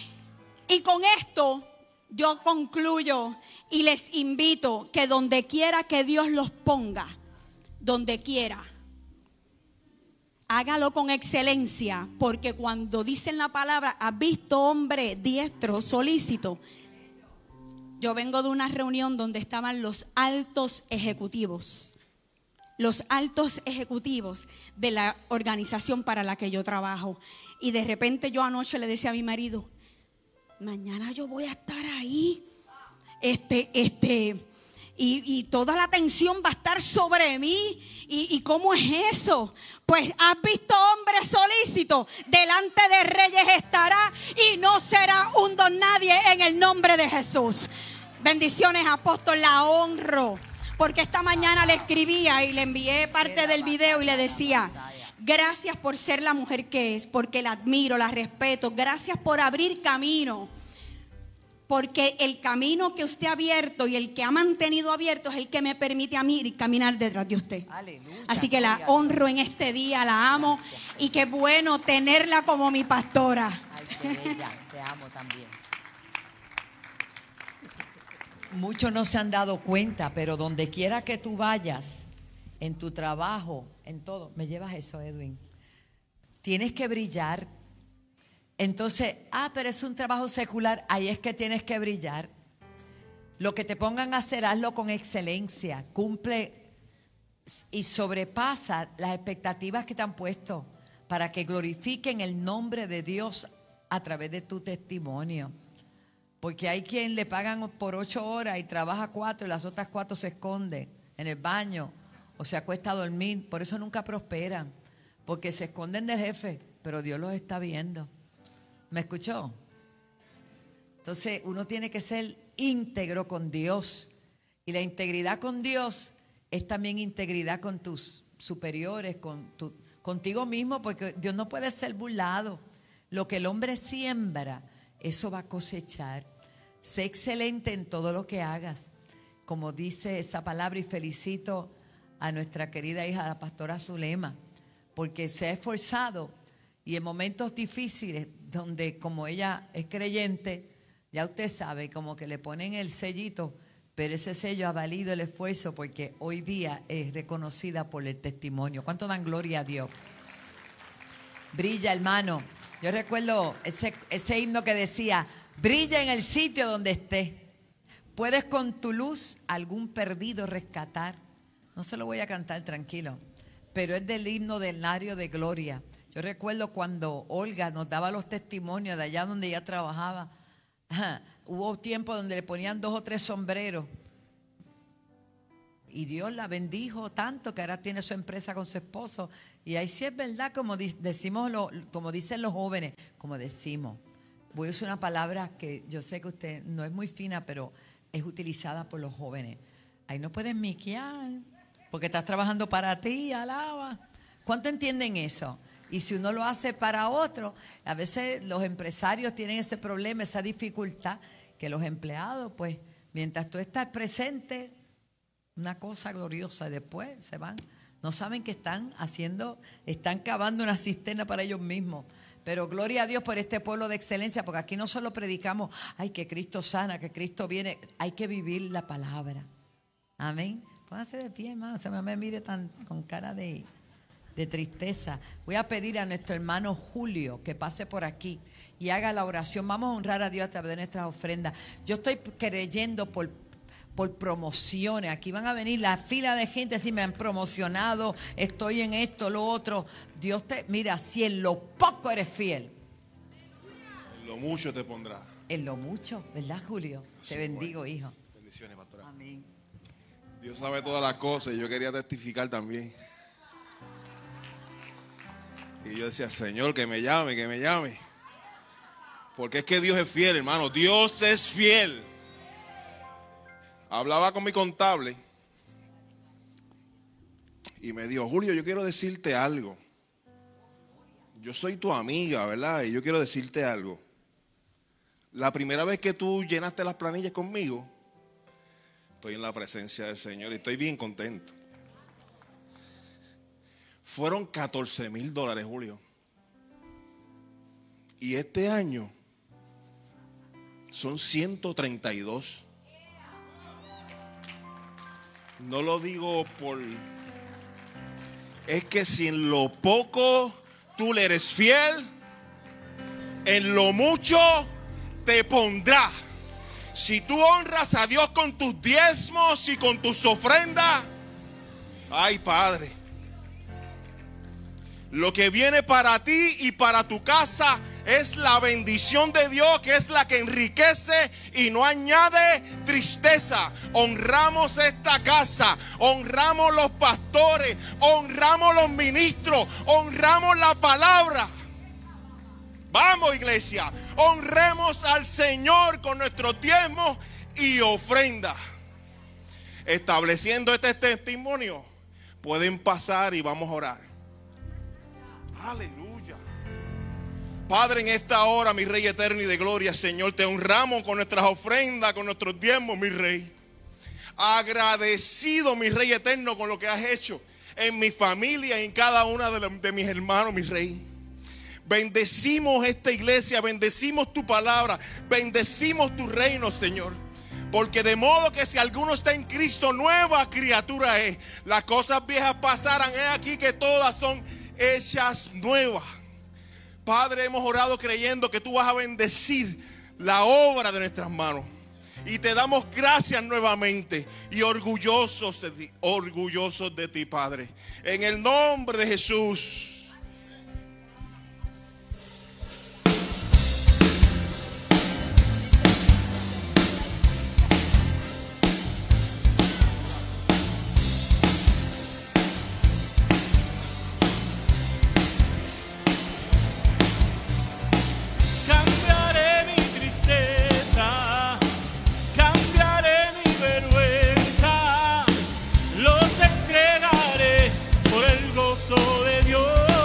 Y con esto yo concluyo y les invito que donde quiera que Dios los ponga, donde quiera, hágalo con excelencia, porque cuando dicen la palabra, has visto hombre diestro, solícito. Yo vengo de una reunión donde estaban los altos ejecutivos, los altos ejecutivos de la organización para la que yo trabajo. Y de repente yo anoche le decía a mi marido, mañana yo voy a estar ahí, este, este, y, y toda la atención va a estar sobre mí. ¿Y, y cómo es eso? Pues has visto hombre solícito, delante de reyes estará y no será un don nadie en el nombre de Jesús. Bendiciones, apóstol, la honro, porque esta mañana le escribía y le envié parte del video y le decía, gracias por ser la mujer que es, porque la admiro, la respeto, gracias por abrir camino, porque el camino que usted ha abierto y el que ha mantenido abierto es el que me permite a mí caminar detrás de usted. Aleluya. Así que la honro en este día, la amo. Gracias. Y qué bueno tenerla como mi pastora. Ay, qué bella, te amo también. Muchos no se han dado cuenta, pero donde quiera que tú vayas, en tu trabajo, en todo, me llevas eso, Edwin, tienes que brillar. Entonces, ah, pero es un trabajo secular, ahí es que tienes que brillar. Lo que te pongan a hacer, hazlo con excelencia, cumple y sobrepasa las expectativas que te han puesto para que glorifiquen el nombre de Dios a través de tu testimonio. Porque hay quien le pagan por ocho horas y trabaja cuatro y las otras cuatro se esconde en el baño o se acuesta a dormir. Por eso nunca prosperan, porque se esconden del jefe, pero Dios los está viendo. ¿Me escuchó? Entonces uno tiene que ser íntegro con Dios, y la integridad con Dios es también integridad con tus superiores, con tu, contigo mismo, porque Dios no puede ser burlado. Lo que el hombre siembra, eso va a cosechar. Sé excelente en todo lo que hagas, como dice esa palabra, y felicito a nuestra querida hija, la pastora Zulema, porque se ha esforzado, y en momentos difíciles donde, como ella es creyente, ya usted sabe, como que le ponen el sellito, pero ese sello ha valido el esfuerzo, porque hoy día es reconocida por el testimonio. ¿Cuánto dan gloria a Dios? Brilla, hermano. Yo recuerdo ese, ese himno que decía, brilla en el sitio donde estés. Puedes con tu luz algún perdido rescatar. No se lo voy a cantar, tranquilo. Pero es del himno del Nario de Gloria. Yo recuerdo cuando Olga nos daba los testimonios de allá donde ella trabajaba. Ajá, hubo tiempo donde le ponían dos o tres sombreros. Y Dios la bendijo tanto que ahora tiene su empresa con su esposo. Y ahí sí es verdad, como decimos, lo, como dicen los jóvenes, como decimos. Voy a usar una palabra que yo sé que usted no es muy fina, pero es utilizada por los jóvenes. Ahí no puedes miquear, porque estás trabajando para ti, alaba. ¿Cuánto entienden eso? Y si uno lo hace para otro, a veces los empresarios tienen ese problema, esa dificultad, que los empleados, pues, mientras tú estás presente, una cosa gloriosa, y después se van. No saben que están haciendo, están cavando una cisterna para ellos mismos. Pero gloria a Dios por este pueblo de excelencia, porque aquí no solo predicamos, ay, que Cristo sana, que Cristo viene, hay que vivir la palabra. Amén. Pónganse de pie, hermano, se me mire tan con cara de, de tristeza. Voy a pedir a nuestro hermano Julio que pase por aquí y haga la oración. Vamos a honrar a Dios a través de nuestras ofrendas. Yo estoy creyendo por por promociones. Aquí van a venir la fila de gente, si me han promocionado, estoy en esto, lo otro. Dios te, mira, si en lo poco eres fiel, en lo mucho te pondrá. En lo mucho, ¿verdad, Julio? Así te bendigo, bueno. hijo. Bendiciones, pastora. Amén. Dios sabe todas las cosas y yo quería testificar también. Y yo decía, Señor, que me llame, que me llame. Porque es que Dios es fiel, hermano. Dios es fiel. Hablaba con mi contable y me dijo, Julio, yo quiero decirte algo. Yo soy tu amiga, ¿verdad? Y yo quiero decirte algo. La primera vez que tú llenaste las planillas conmigo, estoy en la presencia del Señor y estoy bien contento. Fueron catorce mil dólares, Julio. Y este año son ciento treinta y dos. No lo digo por... Es que si en lo poco tú le eres fiel, en lo mucho te pondrá. Si tú honras a Dios con tus diezmos y con tus ofrendas, ay, Padre, lo que viene para ti y para tu casa es la bendición de Dios, que es la que enriquece y no añade tristeza. Honramos esta casa, honramos los pastores, honramos los ministros, honramos la palabra. Vamos, iglesia, honremos al Señor con nuestros diezmos y ofrenda. Estableciendo este testimonio, pueden pasar y vamos a orar. Aleluya. Padre, en esta hora, mi Rey eterno y de gloria, Señor, te honramos con nuestras ofrendas, con nuestros diezmos, mi Rey. Agradecido, mi Rey eterno, con lo que has hecho en mi familia y en cada una de, de mis hermanos, mi Rey. Bendecimos esta iglesia, bendecimos tu palabra, bendecimos tu reino, Señor. Porque de modo que si alguno está en Cristo, nueva criatura es. Las cosas viejas pasaran, he aquí que todas son hechas nuevas. Padre, hemos orado creyendo que tú vas a bendecir la obra de nuestras manos. Y te damos gracias nuevamente y orgullosos de ti, orgullosos de ti, Padre. En el nombre de Jesús. Los entregaré por el gozo de Dios.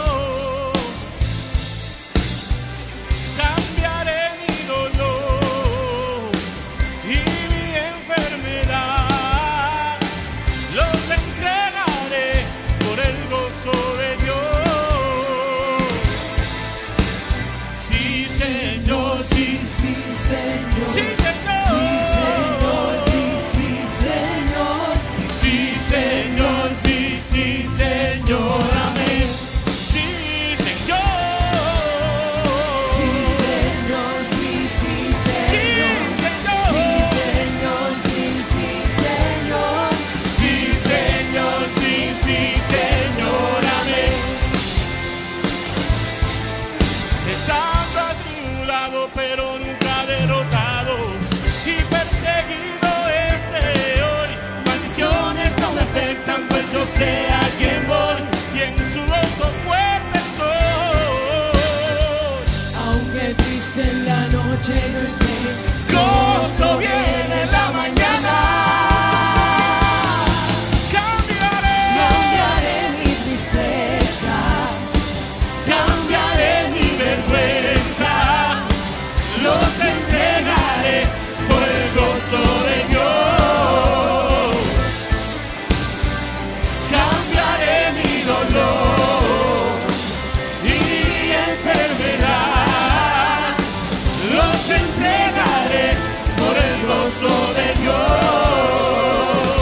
entregaré por el gozo de Dios.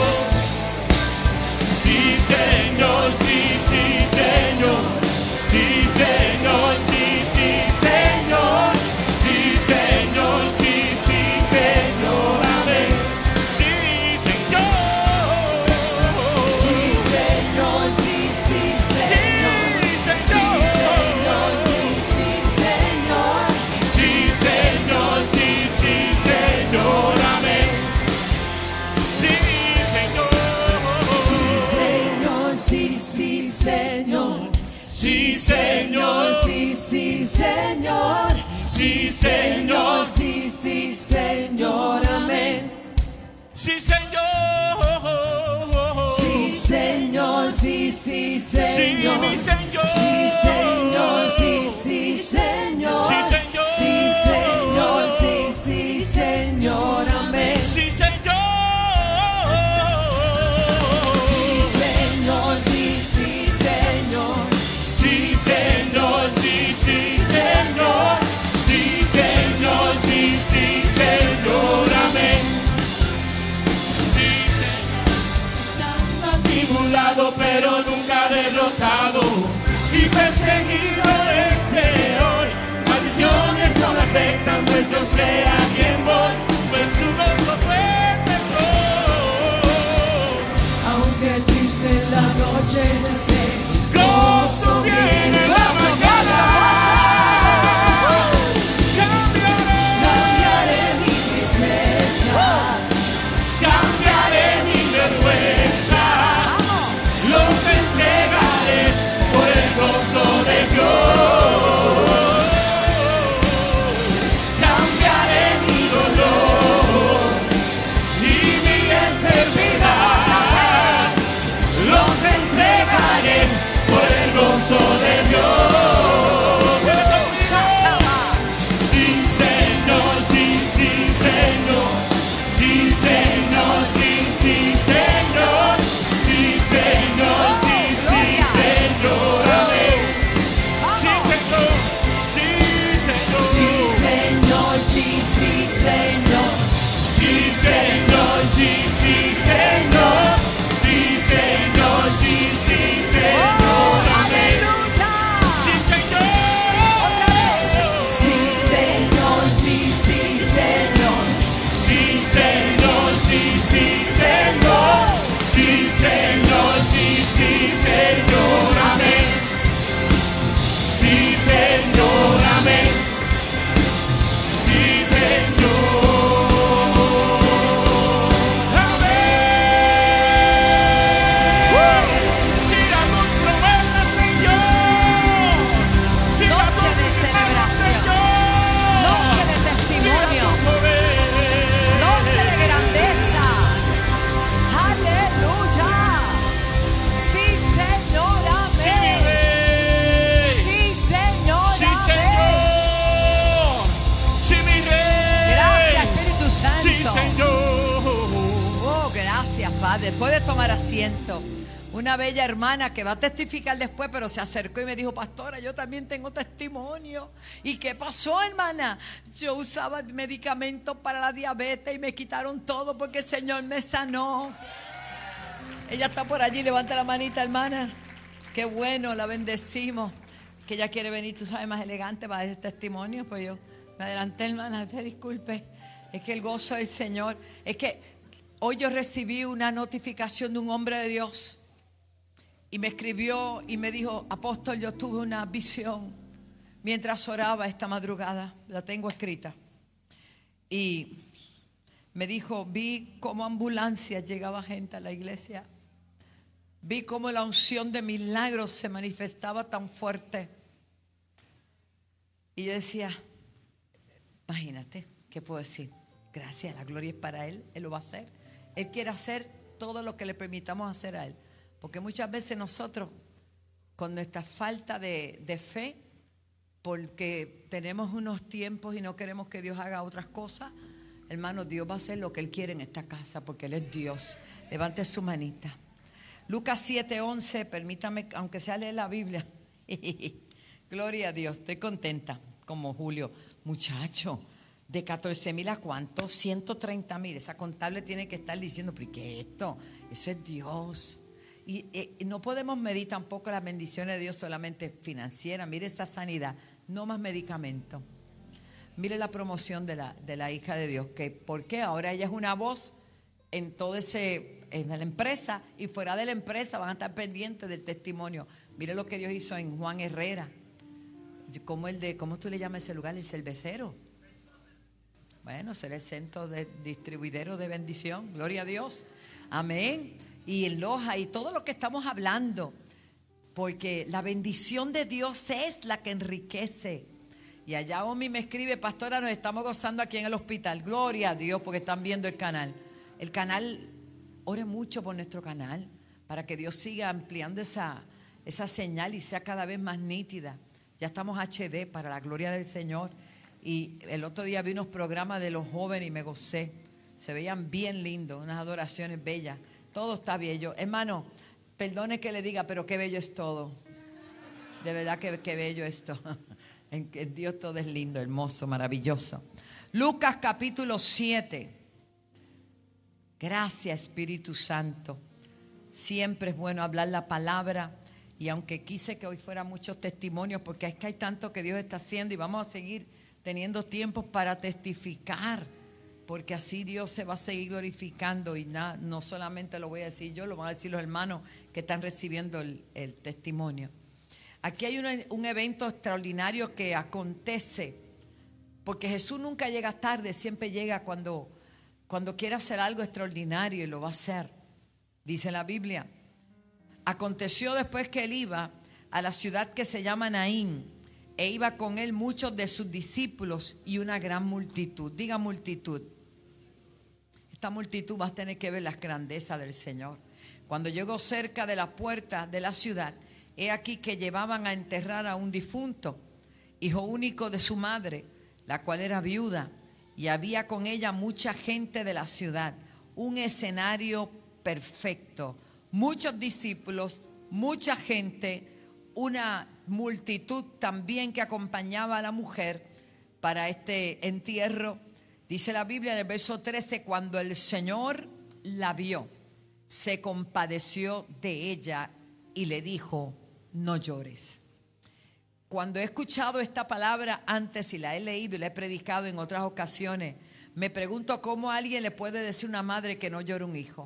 Sí, Señor, sí, sí, Señor. Sí, Señor, sí, sí, Señor. Sí, Señor, sí, sí, Señor. Amén. Sí, Señor. Sí, Señor, sí, sí, Señor. Sí, Señor. Sí, Señor, sí, sí, Señor. Amén. Sí, Señor. Sí, Señor, sí, sí, Señor. Sí, Señor, sí, sí, Señor. Sí, Señor, sí, sí, Señor. Amén. Sí, Señor. Sí, Señor, sí, sí, Señor. Sí, mi Señor. Sí, Señor, sí, sí, Señor. Sí, Señor. Sí, Señor, sí, sí, Señor. Amén. Sí, Señor. Sí, Señor, sí, sí, Señor. Sí, Señor, sí, sí, Señor. Sí, Señor, sí, sí, Señor. Amén. Sí, Señor. Estando atribulado, pero nunca derrotado. Y perseguido desde hoy. Maldiciones no me afectan, pues yo sé a quién voy. Pues su gozo fuerte soy. Aunque triste en la noche esté, gozo viene la mañana. Cambiaré, cambiaré mi tristeza, cambiaré mi vergüenza. Los entregaré por el gozo de Dios. Cambiaré mi dolor y mi enfermedad. Los entregaré por el gozo de Dios. Sí, Señor, sí, sí, Señor. Sí, Señor, sí, sí, Señor. Sí, Señor, sí, sí, Señor. Amén. Sí, Señor, sí, Señor. Sí, Señor, sí, sí, Señor. Sí, Señor, sí, sí, Señor. Sí, Señor, sí, sí, Señor. Amén. Sí, Señor. Sí, Señor, sí, sí, Señor. Sí, Señor, sí, sí, Señor. Sí, Señor, sí, sí, Señor. Amén. Sí, Señor. Amén. Sí, Señor. Noche de celebración, noche de testimonios, noche de grandeza. Aleluya. Sí, Señor, amén. Sí, Señor, Sí, amén. Señor. Sí, mi Rey. Gracias, Espíritu Santo. Sí, Señor. Oh, gracias, Padre. Puede tomar asiento. Una bella hermana que va a testificar después, pero se acercó y me dijo: pastora, yo también tengo testimonio. ¿Y qué pasó, hermana? Yo usaba medicamentos para la diabetes y me quitaron todo porque el Señor me sanó. Ella está por allí, levanta la manita, hermana. Qué bueno, la bendecimos. Que ella quiere venir, tú sabes, más elegante para ese testimonio. Pues yo me adelanté, hermana, te disculpe. Es que el gozo del Señor, es que hoy yo recibí una notificación de un hombre de Dios. Y me escribió y me dijo: apóstol, yo tuve una visión mientras oraba esta madrugada. La tengo escrita. Y me dijo: vi cómo ambulancia llegaba gente a la iglesia. Vi cómo la unción de milagros se manifestaba tan fuerte. Y yo decía: imagínate, ¿qué puedo decir? Gracias, la gloria es para Él. Él lo va a hacer. Él quiere hacer todo lo que le permitamos hacer a Él. Porque muchas veces nosotros, con nuestra falta de, de fe, porque tenemos unos tiempos y no queremos que Dios haga otras cosas, hermano, Dios va a hacer lo que Él quiere en esta casa, porque Él es Dios. Levante su manita. Lucas siete once, permítame, aunque sea leer la Biblia. Gloria a Dios, estoy contenta, como Julio. Muchacho, ¿De catorce mil a cuánto? ciento treinta mil. Esa contable tiene que estar diciendo, ¿pero qué es esto? Eso es Dios. Y eh, no podemos medir tampoco las bendiciones de Dios solamente financieras. Mire esa sanidad, no más medicamento. Mire la promoción de la, de la hija de Dios. Que, ¿por qué? Ahora ella es una voz en todo ese, en la empresa, y fuera de la empresa van a estar pendientes del testimonio. Mire lo que Dios hizo en Juan Herrera. ¿Cómo, el de, ¿Cómo tú le llamas ese lugar? El cervecero. Bueno, será el centro de distribuidero de bendición. Gloria a Dios. Amén. Y en Loja y todo lo que estamos hablando. Porque la bendición de Dios es la que enriquece. Y allá Omi me escribe, pastora, nos estamos gozando aquí en el hospital. Gloria a Dios porque están viendo el canal. El canal, ore mucho por nuestro canal para que Dios siga ampliando esa, esa señal y sea cada vez más nítida. Ya estamos H D para la gloria del Señor. Y el otro día vi unos programas de los jóvenes y me gocé. Se veían bien lindos, unas adoraciones bellas. Todo está bello. Hermano, perdone que le diga, pero qué bello es todo. De verdad que qué bello esto. En, en Dios todo es lindo, hermoso, maravilloso. Lucas capítulo siete. Gracias, Espíritu Santo. Siempre es bueno hablar la palabra. Y aunque quise que hoy fuera muchos testimonios, porque es que hay tanto que Dios está haciendo y vamos a seguir teniendo tiempos para testificar, porque así Dios se va a seguir glorificando. Y na, no solamente lo voy a decir yo, lo van a decir los hermanos que están recibiendo el, el testimonio. Aquí hay una, un evento extraordinario que acontece, porque Jesús nunca llega tarde, siempre llega cuando, cuando quiere hacer algo extraordinario, y lo va a hacer. Dice la Biblia: aconteció después que él iba a la ciudad que se llama Naín, e iba con él muchos de sus discípulos y una gran multitud. Diga multitud. Esta multitud va a tener que ver las grandezas del Señor. Cuando llegó cerca de la puerta de la ciudad, he aquí que llevaban a enterrar a un difunto, hijo único de su madre, la cual era viuda, y había con ella mucha gente de la ciudad. Un escenario perfecto. Muchos discípulos, mucha gente, una multitud también que acompañaba a la mujer para este entierro. Dice la Biblia en el verso trece: cuando el Señor la vio, se compadeció de ella y le dijo: no llores. Cuando he escuchado esta palabra antes y la he leído y la he predicado en otras ocasiones, me pregunto cómo a alguien le puede decir a una madre que no llore un hijo.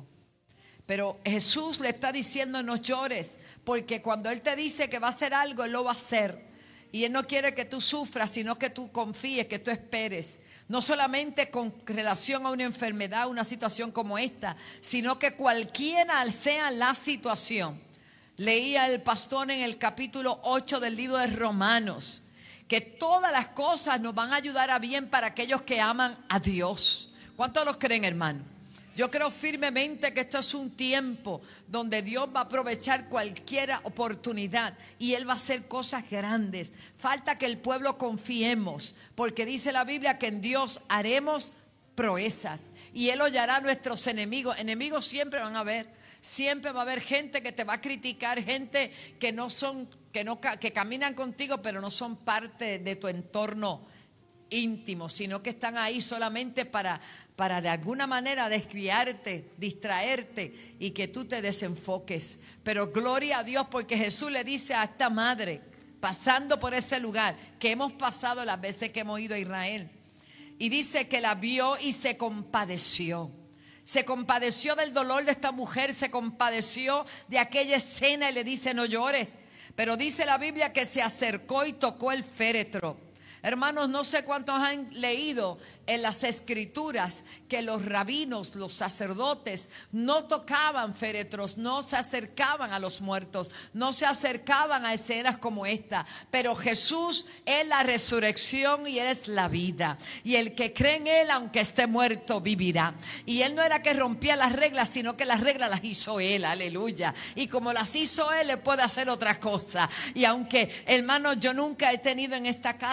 Pero Jesús le está diciendo: no llores, porque cuando Él te dice que va a hacer algo, Él lo va a hacer. Y Él no quiere que tú sufras, sino que tú confíes, que tú esperes. No solamente con relación a una enfermedad, una situación como esta, sino que cualquiera sea la situación. Leía el pastor en el capítulo ocho del libro de Romanos, que todas las cosas nos van a ayudar a bien para aquellos que aman a Dios. ¿Cuántos los creen, hermano? Yo creo firmemente que esto es un tiempo donde Dios va a aprovechar cualquier oportunidad y Él va a hacer cosas grandes. Falta que el pueblo confiemos, porque dice la Biblia que en Dios haremos proezas y Él hollará a nuestros enemigos. Enemigos siempre van a haber, siempre va a haber gente que te va a criticar, gente que no son, que no, que caminan contigo, pero no son parte de tu entorno íntimo, sino que están ahí solamente para, para de alguna manera desviarte, distraerte y que tú te desenfoques. Pero gloria a Dios, porque Jesús le dice a esta madre, pasando por ese lugar que hemos pasado las veces que hemos ido a Israel, y dice que la vio y se compadeció. Se compadeció del dolor de esta mujer, se compadeció de aquella escena y le dice: no llores. Pero dice la Biblia que se acercó y tocó el féretro. Hermanos, no sé cuántos han leído en las escrituras que los rabinos, los sacerdotes, no tocaban féretros, no se acercaban a los muertos, no se acercaban a escenas como esta. Pero Jesús es la resurrección y Él es la vida. Y el que cree en Él, aunque esté muerto, vivirá. Y Él no era que rompía las reglas, sino que las reglas las hizo Él, aleluya. Y como las hizo Él, Él puede hacer otra cosa. Y aunque, hermanos, yo nunca he tenido en esta casa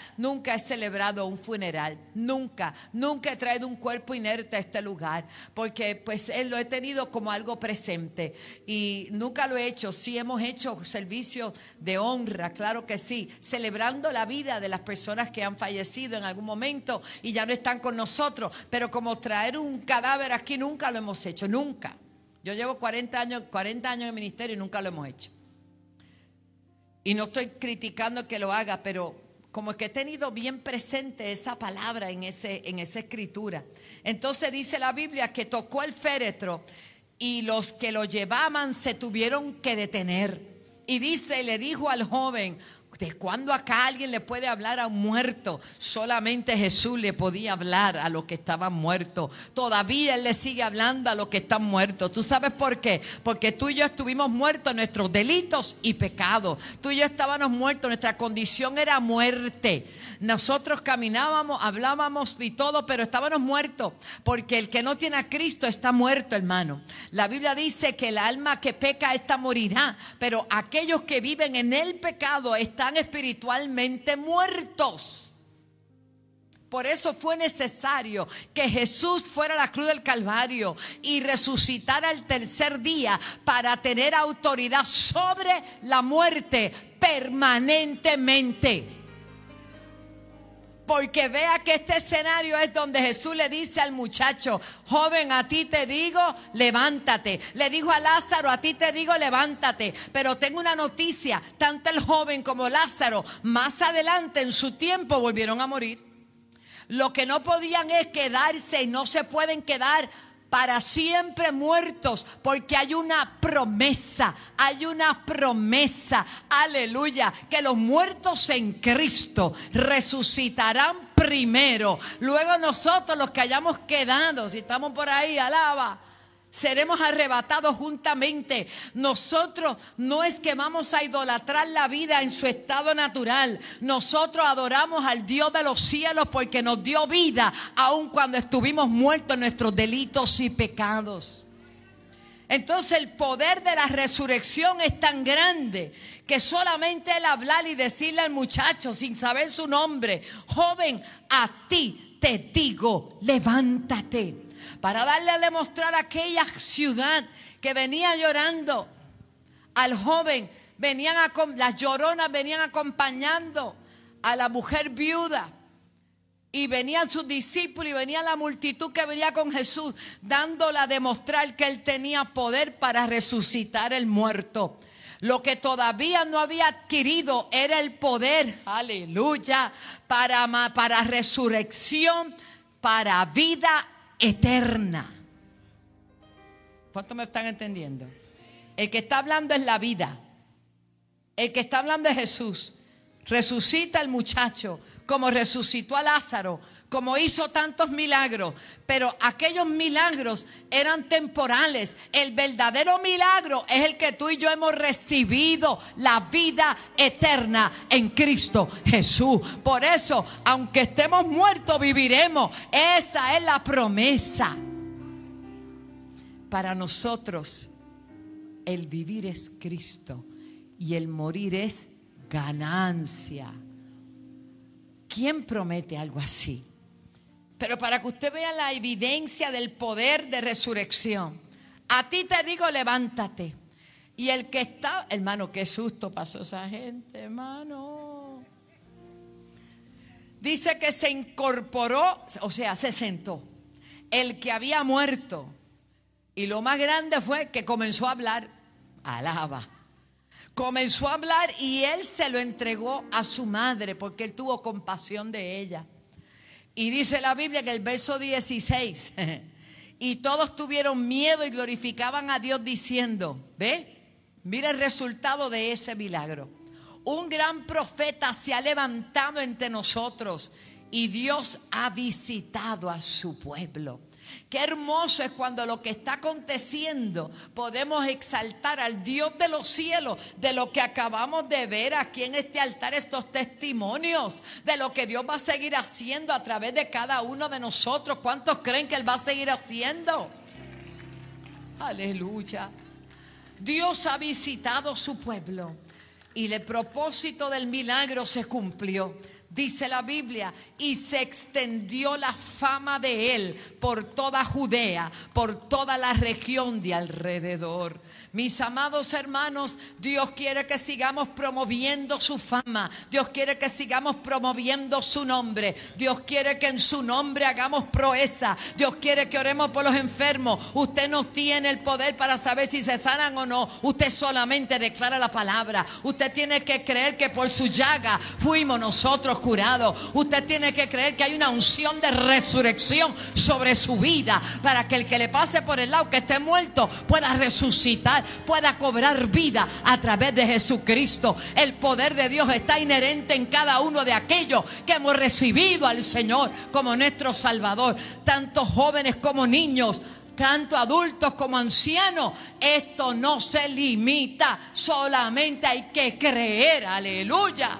nunca he celebrado un funeral, nunca, nunca he traído un cuerpo inerte a este lugar, porque pues él lo he tenido como algo presente y nunca lo he hecho. Sí hemos hecho servicios de honra, claro que sí, celebrando la vida de las personas que han fallecido en algún momento y ya no están con nosotros, pero como traer un cadáver aquí nunca lo hemos hecho, nunca. Yo llevo cuarenta años, cuarenta años en ministerio y nunca lo hemos hecho. Y no estoy criticando que lo haga, pero como que he tenido bien presente esa palabra en, ese, en esa escritura. Entonces dice la Biblia que tocó el féretro y los que lo llevaban se tuvieron que detener. Y dice, le dijo al joven: ¿de cuándo acá alguien le puede hablar a un muerto? Solamente Jesús le podía hablar a los que estaban muertos. Todavía Él le sigue hablando a los que están muertos. ¿Tú sabes por qué? Porque tú y yo estuvimos muertos en nuestros delitos y pecados. Tú y yo estábamos muertos, nuestra condición era muerte. Nosotros caminábamos, hablábamos y todo, pero estábamos muertos. Porque el que no tiene a Cristo está muerto, hermano. La Biblia dice que el alma que peca, esta morirá. Pero aquellos que viven en el pecado están espiritualmente muertos. Por eso fue necesario que Jesús fuera a la cruz del Calvario y resucitara el tercer día para tener autoridad sobre la muerte permanentemente. Porque vea que este escenario es donde Jesús le dice al muchacho: joven, a ti te digo, levántate. Le dijo a Lázaro: a ti te digo, levántate. Pero tengo una noticia, tanto el joven como Lázaro más adelante en su tiempo volvieron a morir. Lo que no podían es quedarse, y no se pueden quedar para siempre muertos, porque hay una promesa, hay una promesa, aleluya, que los muertos en Cristo resucitarán primero. Luego nosotros, los que hayamos quedado, si estamos por ahí, alaba, seremos arrebatados juntamente. Nosotros no es que vamos a idolatrar la vida en su estado natural. Nosotros adoramos al Dios de los cielos porque nos dio vida aun cuando estuvimos muertos en nuestros delitos y pecados. Entonces el poder de la resurrección es tan grande que solamente el hablar y decirle al muchacho sin saber su nombre: joven, a ti te digo, levántate. Para darle a demostrar a aquella ciudad que venía llorando al joven, venían a, las lloronas venían acompañando a la mujer viuda, y venían sus discípulos y venía la multitud que venía con Jesús, dándole a demostrar que Él tenía poder para resucitar el muerto. Lo que todavía no había adquirido era el poder, aleluya, para, para resurrección, para vida eterna. ¿Cuánto me están entendiendo? El que está hablando es la vida. El que está hablando es Jesús. Resucita al muchacho como resucitó a Lázaro, como hizo tantos milagros. Pero aquellos milagros eran temporales. El verdadero milagro es el que tú y yo hemos recibido, la vida eterna en Cristo Jesús. Por eso, aunque estemos muertos, viviremos. Esa es la promesa. Para nosotros, el vivir es Cristo y el morir es ganancia. ¿Quién promete algo así? Pero para que usted vea la evidencia del poder de resurrección, a ti te digo, levántate. Y el que está, hermano, qué susto pasó esa gente, hermano. Dice que se incorporó, o sea, se sentó el que había muerto. Y lo más grande fue que comenzó a hablar. Alaba. Comenzó a hablar y él se lo entregó a su madre porque él tuvo compasión de ella. Y dice la Biblia que el verso dieciséis, y todos tuvieron miedo y glorificaban a Dios diciendo, ¿ve? Mira el resultado de ese milagro. Un gran profeta se ha levantado entre nosotros y Dios ha visitado a su pueblo. Qué hermoso es cuando lo que está aconteciendo podemos exaltar al Dios de los cielos, de lo que acabamos de ver aquí en este altar, estos testimonios, de lo que Dios va a seguir haciendo a través de cada uno de nosotros. ¿Cuántos creen que Él va a seguir haciendo? Aleluya. Dios ha visitado su pueblo y el propósito del milagro se cumplió. Dice la Biblia, y se extendió la fama de él por toda Judea, por toda la región de alrededor. Mis amados hermanos, Dios quiere que sigamos promoviendo su fama. Dios quiere que sigamos promoviendo su nombre. Dios quiere que en su nombre hagamos proeza. Dios quiere que oremos por los enfermos. Usted no tiene el poder para saber si se sanan o no. Usted solamente declara la palabra. Usted tiene que creer que por su llaga fuimos nosotros curados. Usted tiene que creer que hay una unción de resurrección sobre su vida, para que el que le pase por el lado, que esté muerto, pueda resucitar, pueda cobrar vida a través de Jesucristo. El poder de Dios está inherente en cada uno de aquellos que hemos recibido al Señor como nuestro Salvador, tanto jóvenes como niños, tanto adultos como ancianos. Esto no se limita, solamente hay que creer. Aleluya.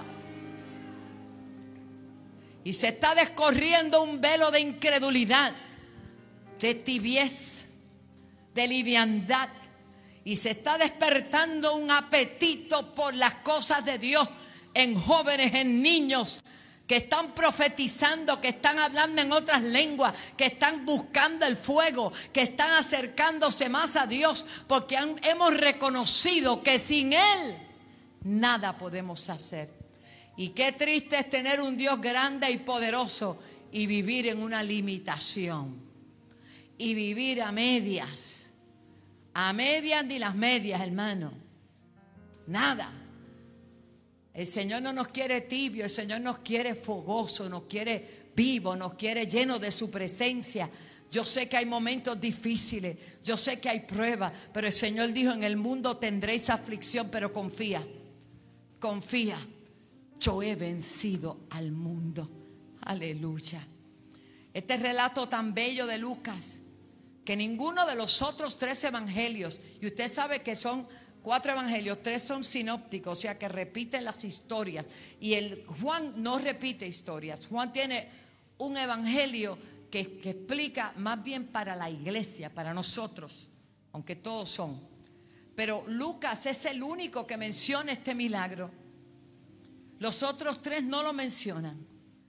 Y se está descorriendo un velo de incredulidad, de tibiez, de liviandad. Y se está despertando un apetito por las cosas de Dios en jóvenes, en niños, que están profetizando, que están hablando en otras lenguas, que están buscando el fuego, que están acercándose más a Dios, porque han, hemos reconocido que sin Él nada podemos hacer. Y qué triste es tener un Dios grande y poderoso y vivir en una limitación, y vivir a medias. A medias ni las medias, hermano. Nada. El Señor no nos quiere tibio, el Señor nos quiere fogoso, nos quiere vivo, nos quiere lleno de su presencia. Yo sé que hay momentos difíciles, yo sé que hay pruebas, pero el Señor dijo: en el mundo tendréis aflicción, pero confía, confía. Yo he vencido al mundo. Aleluya. Este relato tan bello de Lucas, que ninguno de los otros tres evangelios, y usted sabe que son cuatro evangelios, tres son sinópticos, o sea que repiten las historias, y el Juan no repite historias. Juan tiene un evangelio que, que explica más bien para la iglesia, para nosotros, aunque todos son. Pero Lucas es el único que menciona este milagro. Los otros tres no lo mencionan.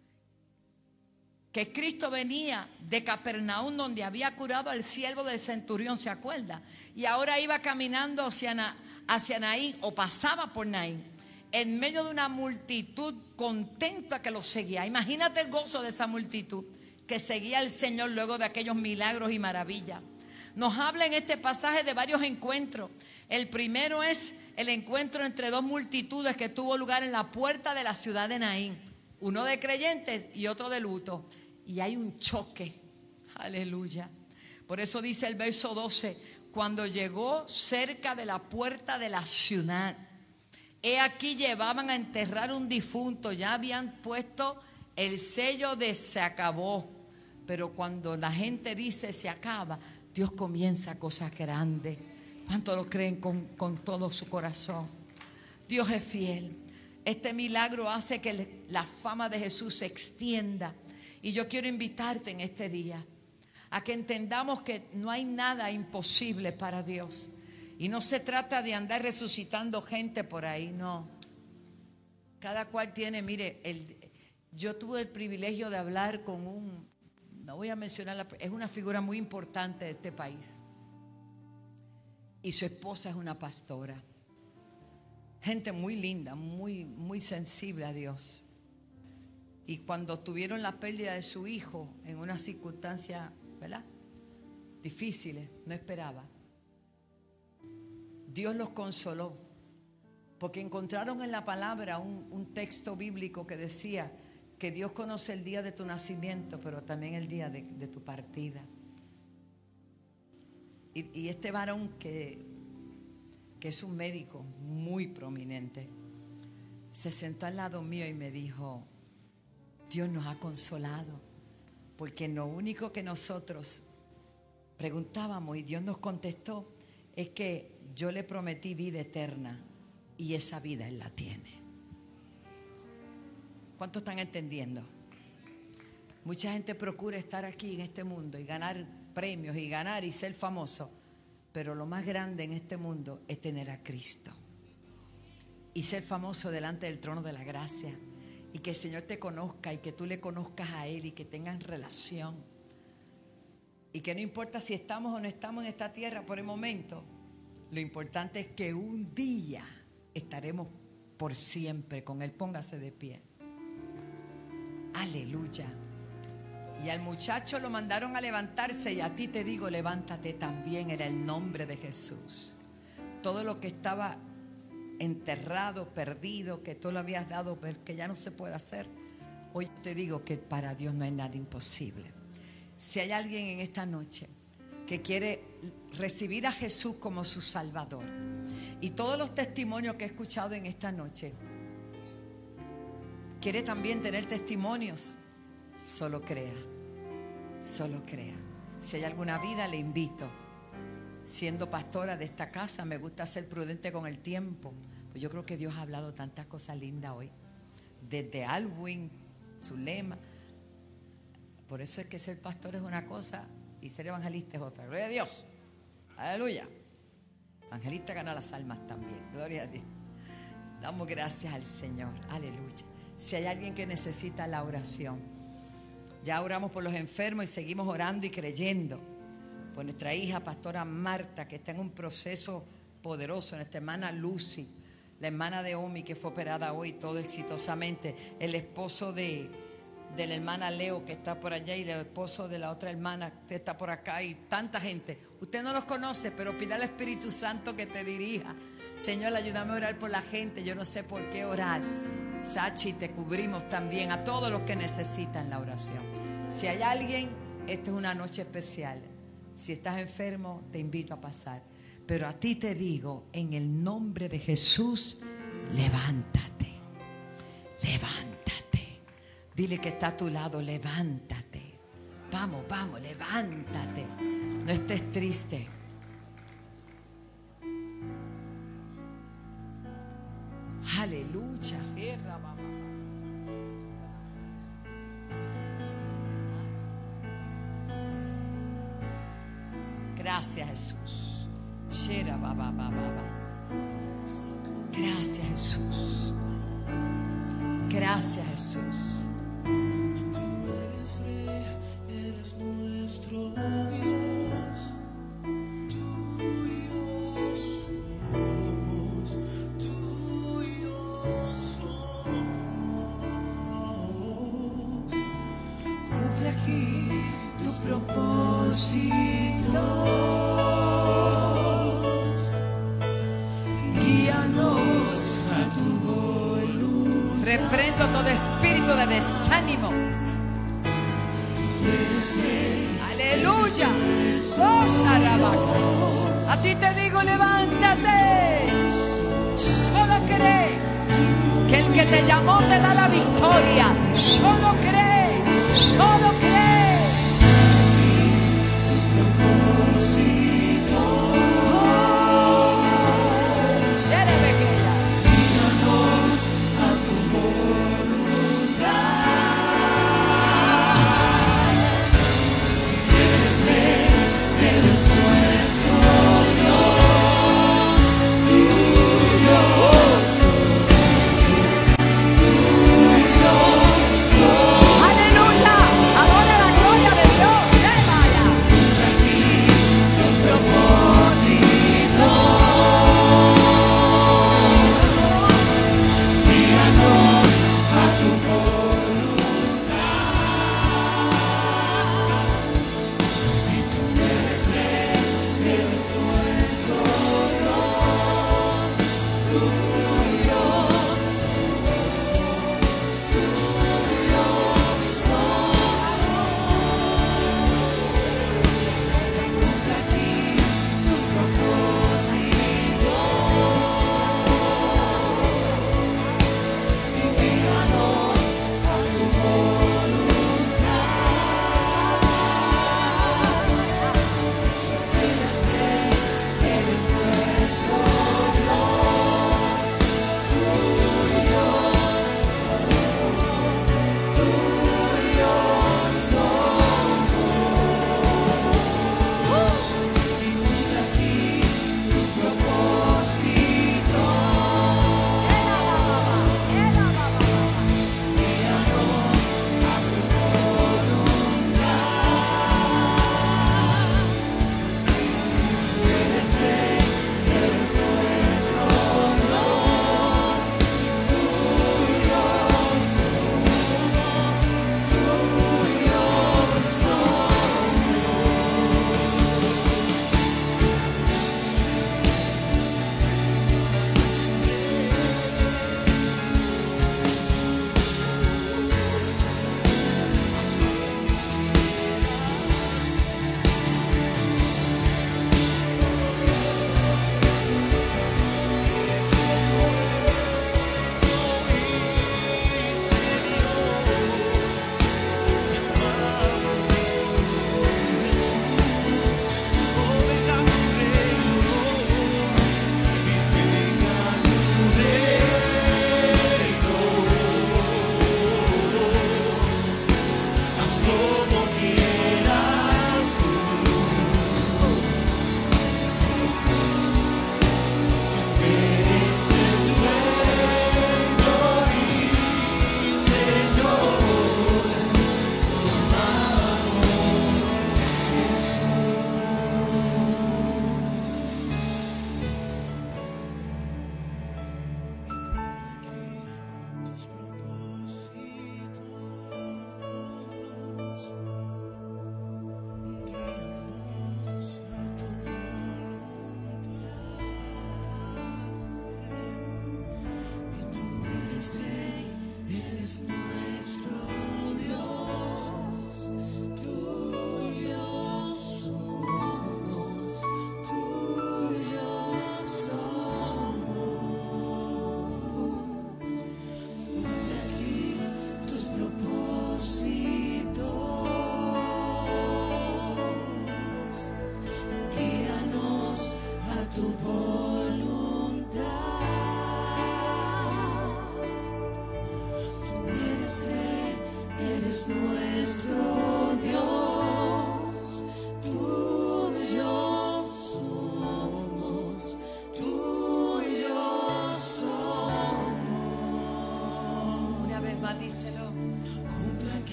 Que Cristo venía de Capernaum, donde había curado al siervo del centurión, ¿se acuerda? Y ahora iba caminando hacia, Na, hacia Naín, o pasaba por Naín, en medio de una multitud contenta que lo seguía. Imagínate el gozo de esa multitud que seguía al Señor luego de aquellos milagros y maravillas. Nos habla en este pasaje de varios encuentros. El primero es el encuentro entre dos multitudes que tuvo lugar en la puerta de la ciudad de Naín. Uno de creyentes y otro de luto. Y hay un choque. Aleluya. Por eso dice el verso doce: cuando llegó cerca de la puerta de la ciudad, he aquí llevaban a enterrar un difunto. Ya habían puesto el sello de se acabó. Pero cuando la gente dice se acaba, Dios comienza cosas grandes. ¿Cuántos lo creen con, con todo su corazón? Dios es fiel. Este milagro hace que la fama de Jesús se extienda. Y yo quiero invitarte en este día a que entendamos que no hay nada imposible para Dios. Y no se trata de andar resucitando gente por ahí, no. Cada cual tiene, mire, el, yo tuve el privilegio de hablar con un, no voy a mencionar, es una figura muy importante de este país. Y su esposa es una pastora. Gente muy linda, muy, muy sensible a Dios. Y cuando tuvieron la pérdida de su hijo en unas circunstancias, ¿verdad?, difíciles, no esperaba. Dios los consoló, porque encontraron en la palabra un, un texto bíblico que decía que Dios conoce el día de tu nacimiento, pero también el día de, de tu partida. Y, y este varón que, que es un médico muy prominente, se sentó al lado mío y me dijo: Dios nos ha consolado, porque lo único que nosotros preguntábamos y Dios nos contestó es que yo le prometí vida eterna y esa vida Él la tiene. ¿Cuántos están entendiendo? Mucha gente procura estar aquí en este mundo y ganar premios y ganar y ser famoso, pero lo más grande en este mundo es tener a Cristo y ser famoso delante del trono de la gracia. y que el Señor te conozca y que tú le conozcas a Él y que tengan relación. Y que no importa si estamos o no estamos en esta tierra por el momento, lo importante es que un día estaremos por siempre con Él. Póngase de pie. Aleluya. Y al muchacho lo mandaron a levantarse, y a ti te digo, levántate también en el nombre de Jesús. Todo lo que estaba enterrado, perdido, que tú lo habías dado, pero que ya no se puede hacer, hoy te digo que para Dios no hay nada imposible. Si hay alguien en esta noche que quiere recibir a Jesús como su Salvador, y todos los testimonios que he escuchado en esta noche, quiere también tener testimonios, solo crea, solo crea. Si hay alguna vida, le invito. Siendo pastora de esta casa, me gusta ser prudente con el tiempo, pues yo creo que Dios ha hablado tantas cosas lindas hoy, desde Alwin, su lema. Por eso es que ser pastor es una cosa y ser evangelista es otra. Gloria a Dios, aleluya. Evangelista gana las almas también, gloria a Dios. Damos gracias al Señor, aleluya. Si hay alguien que necesita la oración, ya oramos por los enfermos y seguimos orando y creyendo por nuestra hija pastora Marta, que está en un proceso poderoso, nuestra hermana Lucy, la hermana de Omi, que fue operada hoy todo exitosamente, el esposo de, de la hermana Leo, que está por allá, y el esposo de la otra hermana que está por acá, y tanta gente. Usted no los conoce, pero pida al Espíritu Santo que te dirija. Señor, ayúdame a orar por la gente, yo no sé por qué orar. Sachi, te cubrimos también a todos los que necesitan la oración. Si hay alguien, esta es una noche especial. Si estás enfermo, te invito a pasar. Pero a ti te digo, en el nombre de Jesús, levántate. Levántate. Dile que está a tu lado, levántate. Vamos, vamos, levántate. No estés triste. Aleluya. Gracias, Jesús. Gracias, Jesús. Gracias, Jesús. Tú eres rey, eres nuestro Dios. Tuyos somos, tuyos somos. Cumple aquí tus propósitos. Guíanos a tu voluntad. Reprendo todo espíritu de desánimo. Aleluya. Oh, Sharabaca. A ti te digo, levántate. Solo cree que el que te llamó te da la victoria. Solo cree, solo cree. Aleluya, adora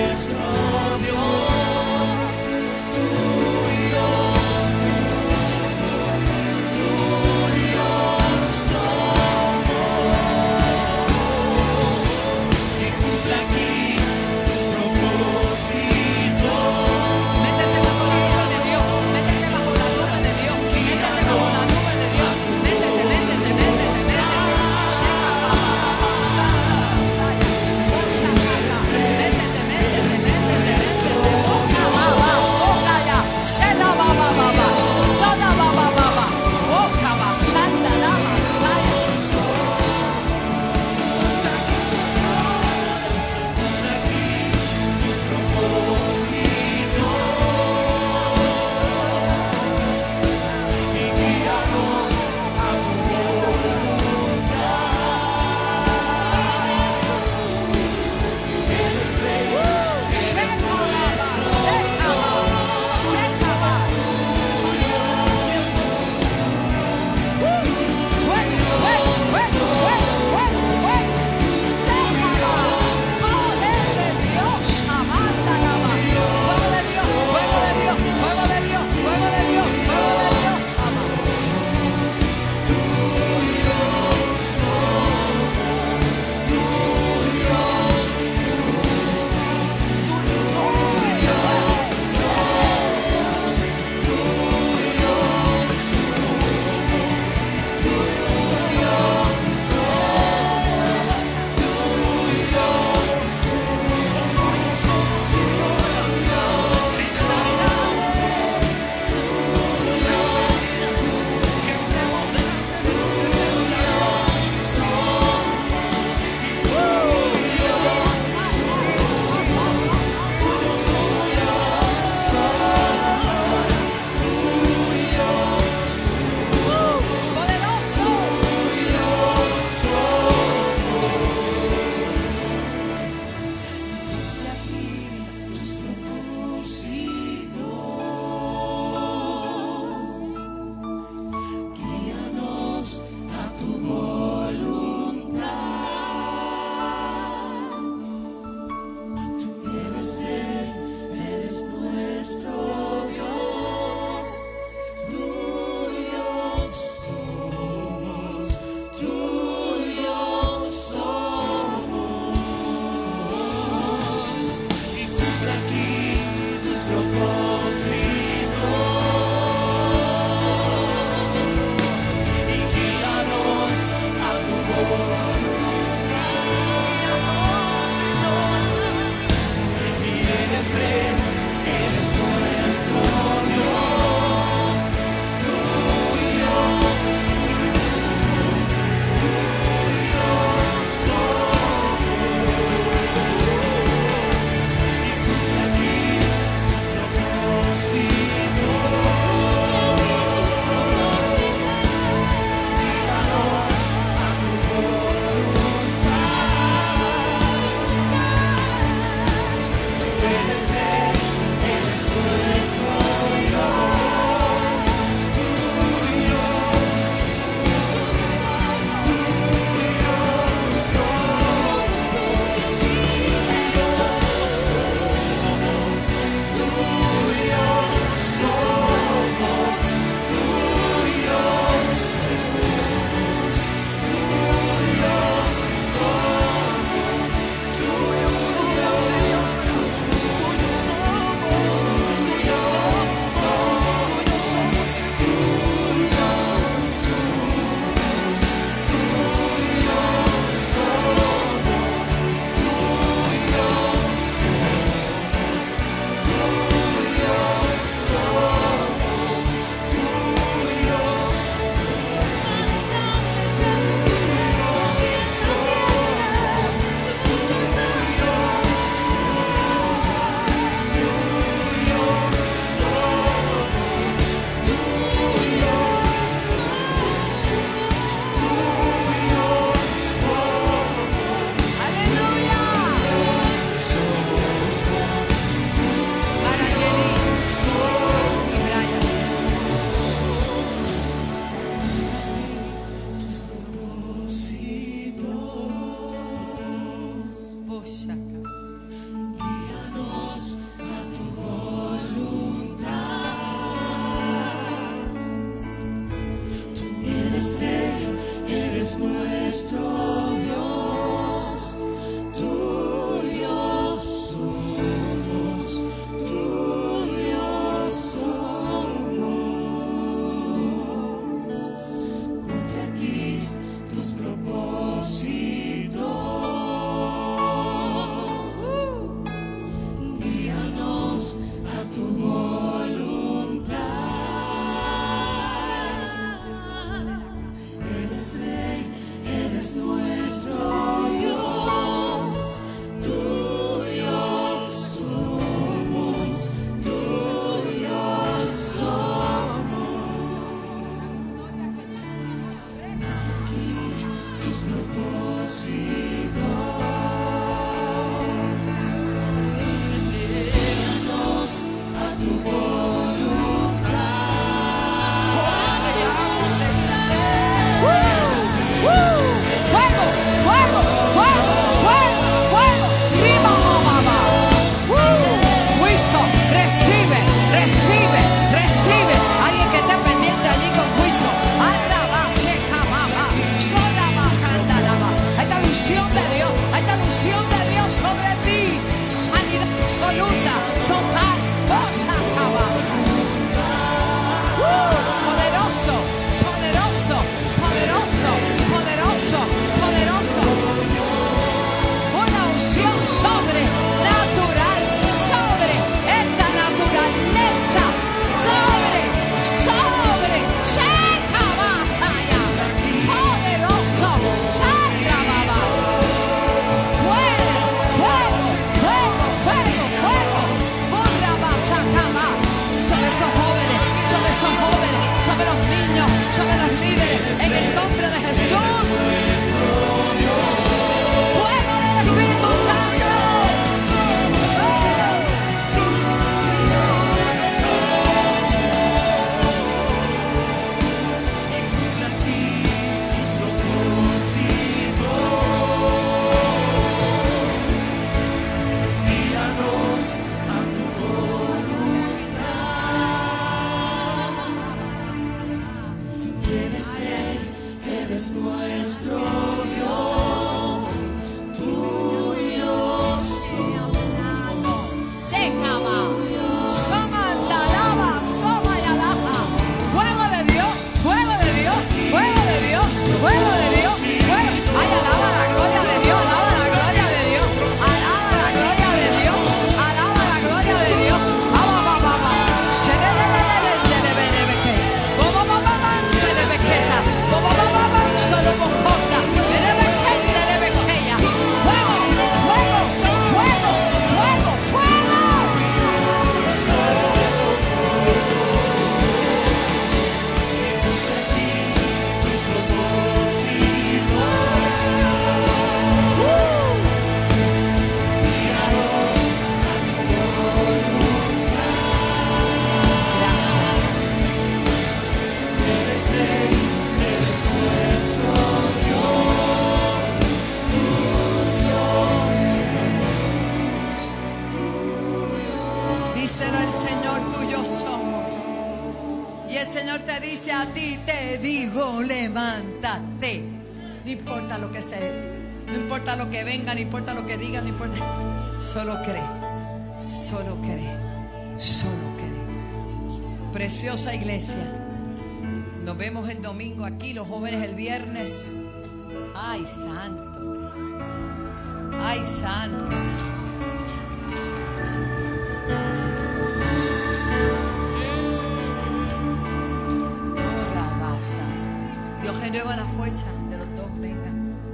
nuestro Dios, tú y yo somos, tú y yo somos, y cumple aquí tus propósitos. Métete bajo la nube de Dios, métete bajo la nube de Dios, métete bajo la nube de Dios, métete, métete, métete, métete. Métete, métete, métete. absoluta, total. Bosa cabasa. Uh, poderoso, poderoso, poderoso, poderoso, poderoso. Una unción sobrenatural, sobre esta naturaleza, sobre, sobre, checa batalla, poderoso, chaca baba. Fuego, fuego, fuego, fuego, fuego. Borra bachacaba. Sobre esos jóvenes, sobre esos jóvenes, sobre los niños, sobre los líderes, en el nombre de Jesús. Fuego del Espíritu Santo. Eres nuestro Dios, tuyo somos. Secaba, somandalaba, somayalaja. Fuego de Dios, fuego de Dios, fuego de Dios, fuego de Dios, fuego. Ay, alaba la gloria de Dios, alaba la gloria de Dios, alaba la gloria de Dios, alaba la gloria de Dios. Aba, ba, ba, ba. Sherelelelelelelebelebeke. Bobo, ba, ba, ba, selebekeja. Bobo, ba, ba, ba, soloboconda. Belebekendelebekeya. Fuego, fuego, fuego, fuego, fuego. Díselo al Señor, tuyo somos. Y el Señor te dice a ti, te digo, levántate. No importa lo que sea, no importa lo que venga, no importa lo que diga, no importa. Solo cree, solo cree, solo cree. Preciosa iglesia. Nos vemos el domingo aquí, los jóvenes el viernes. Ay, santo. Ay, santo. Oh, Rabasha. Dios renueva la fuerza de los dos. Venga.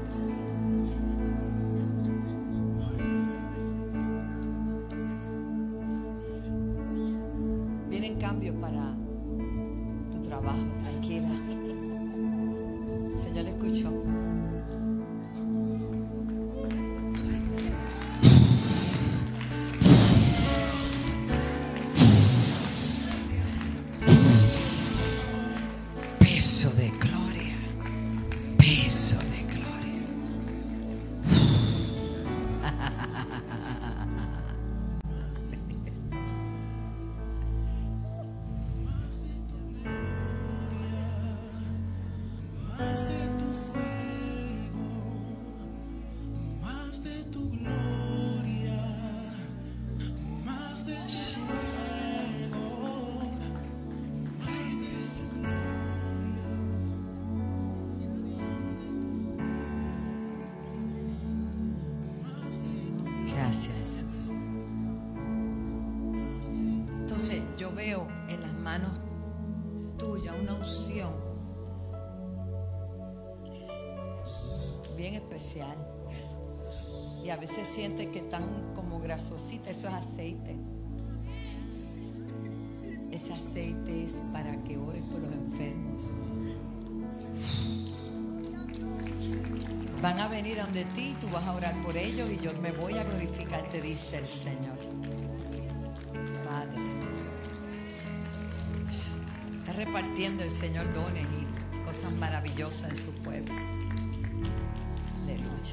Vienen cambios para tu trabajo, tranquila. El Señor le escuchó. Peso de gloria, peso de gloria. Más de tu fuego, más de tu gloria, más de tu fuego, más de tu Gracias, Jesús. Entonces yo veo en las manos tuyas una unción bien especial. Y a veces sientes que están como grasositas. Eso es aceite. Ese aceite es para que ores por los enfermos. Van a venir a donde ti, tú vas a orar por ellos y yo me voy a glorificar, te dice el Señor. Padre, está repartiendo el Señor dones y cosas maravillosas en su pueblo. Aleluya.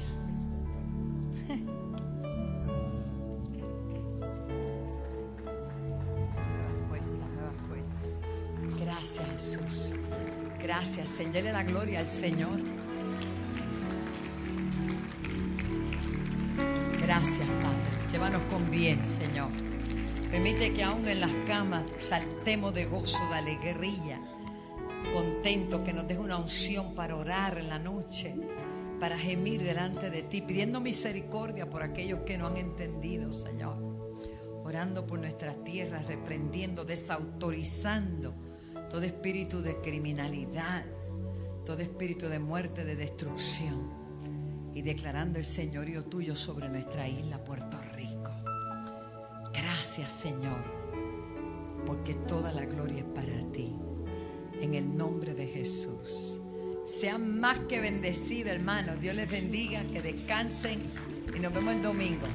Nueva fuerza, nueva fuerza. Gracias, Jesús. Gracias, Señor. Dele la gloria al Señor. Gracias, Padre. Lleva llévanos con bien, Señor. Permite que aún en las camas saltemos de gozo, de alegría, contentos, que nos deje una unción para orar en la noche, para gemir delante de ti, pidiendo misericordia por aquellos que no han entendido, Señor. Orando por nuestra tierra, reprendiendo, desautorizando todo espíritu de criminalidad, todo espíritu de muerte, de destrucción, y declarando el señorío tuyo sobre nuestra isla, Puerto Rico. Gracias, Señor, porque toda la gloria es para ti. En el nombre de Jesús. Sean más que bendecidos, hermanos. Dios les bendiga, que descansen y nos vemos el domingo.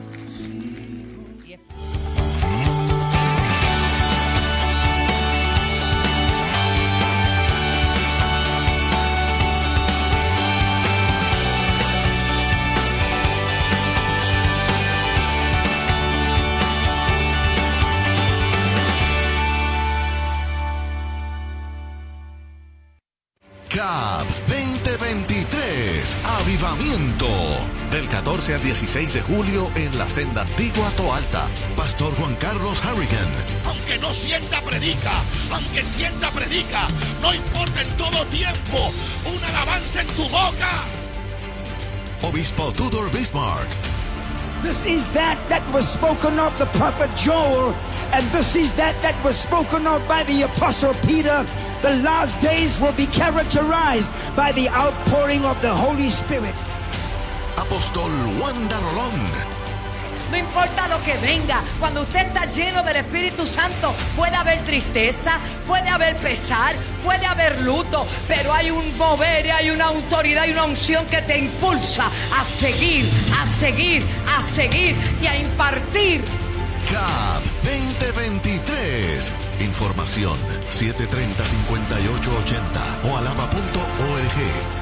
C A B veinte veintitrés, Avivamiento, del catorce al dieciséis de julio en la senda antigua Toalta. Pastor Juan Carlos Harrigan. Aunque no sienta, predica. Aunque sienta, predica. No importa, en todo tiempo, una alabanza en tu boca. Obispo Tudor Bismarck. This is that that was spoken of the prophet Joel, and this is that that was spoken of by the apostle Peter. The last days will be characterized by the outpouring of the Holy Spirit. Apóstol Wanda Rolón. No importa lo que venga, cuando usted está lleno del Espíritu Santo, puede haber tristeza, puede haber pesar, puede haber luto, pero hay un mover, hay una autoridad y una unción que te impulsa a seguir, a seguir, a seguir y a impartir. C A B veinte veintitrés. Información siete treinta, cincuenta y ocho ochenta o alaba punto org.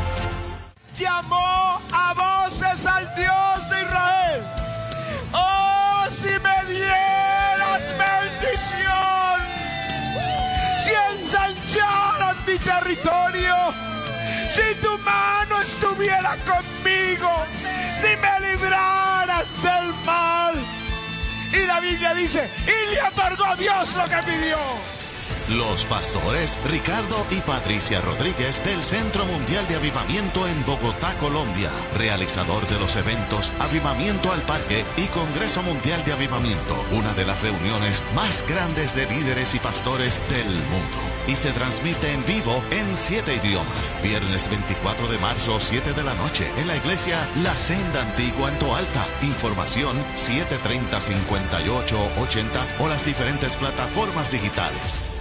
Llamó a voces al Dios de Israel. Oh, si me dieras bendición, si ensancharas mi territorio, si tu mano estuviera conmigo, si me libraras del mal. Y la Biblia dice, y le otorgó Dios lo que pidió. Los pastores Ricardo y Patricia Rodríguez del Centro Mundial de Avivamiento en Bogotá, Colombia, realizador de los eventos Avivamiento al Parque y Congreso Mundial de Avivamiento, una de las reuniones más grandes de líderes y pastores del mundo. Y se transmite en vivo en siete idiomas. Viernes veinticuatro de marzo, siete de la noche, en la iglesia La Senda Antigua en Toalta. Información siete treinta, cincuenta y ocho ochenta o las diferentes plataformas digitales.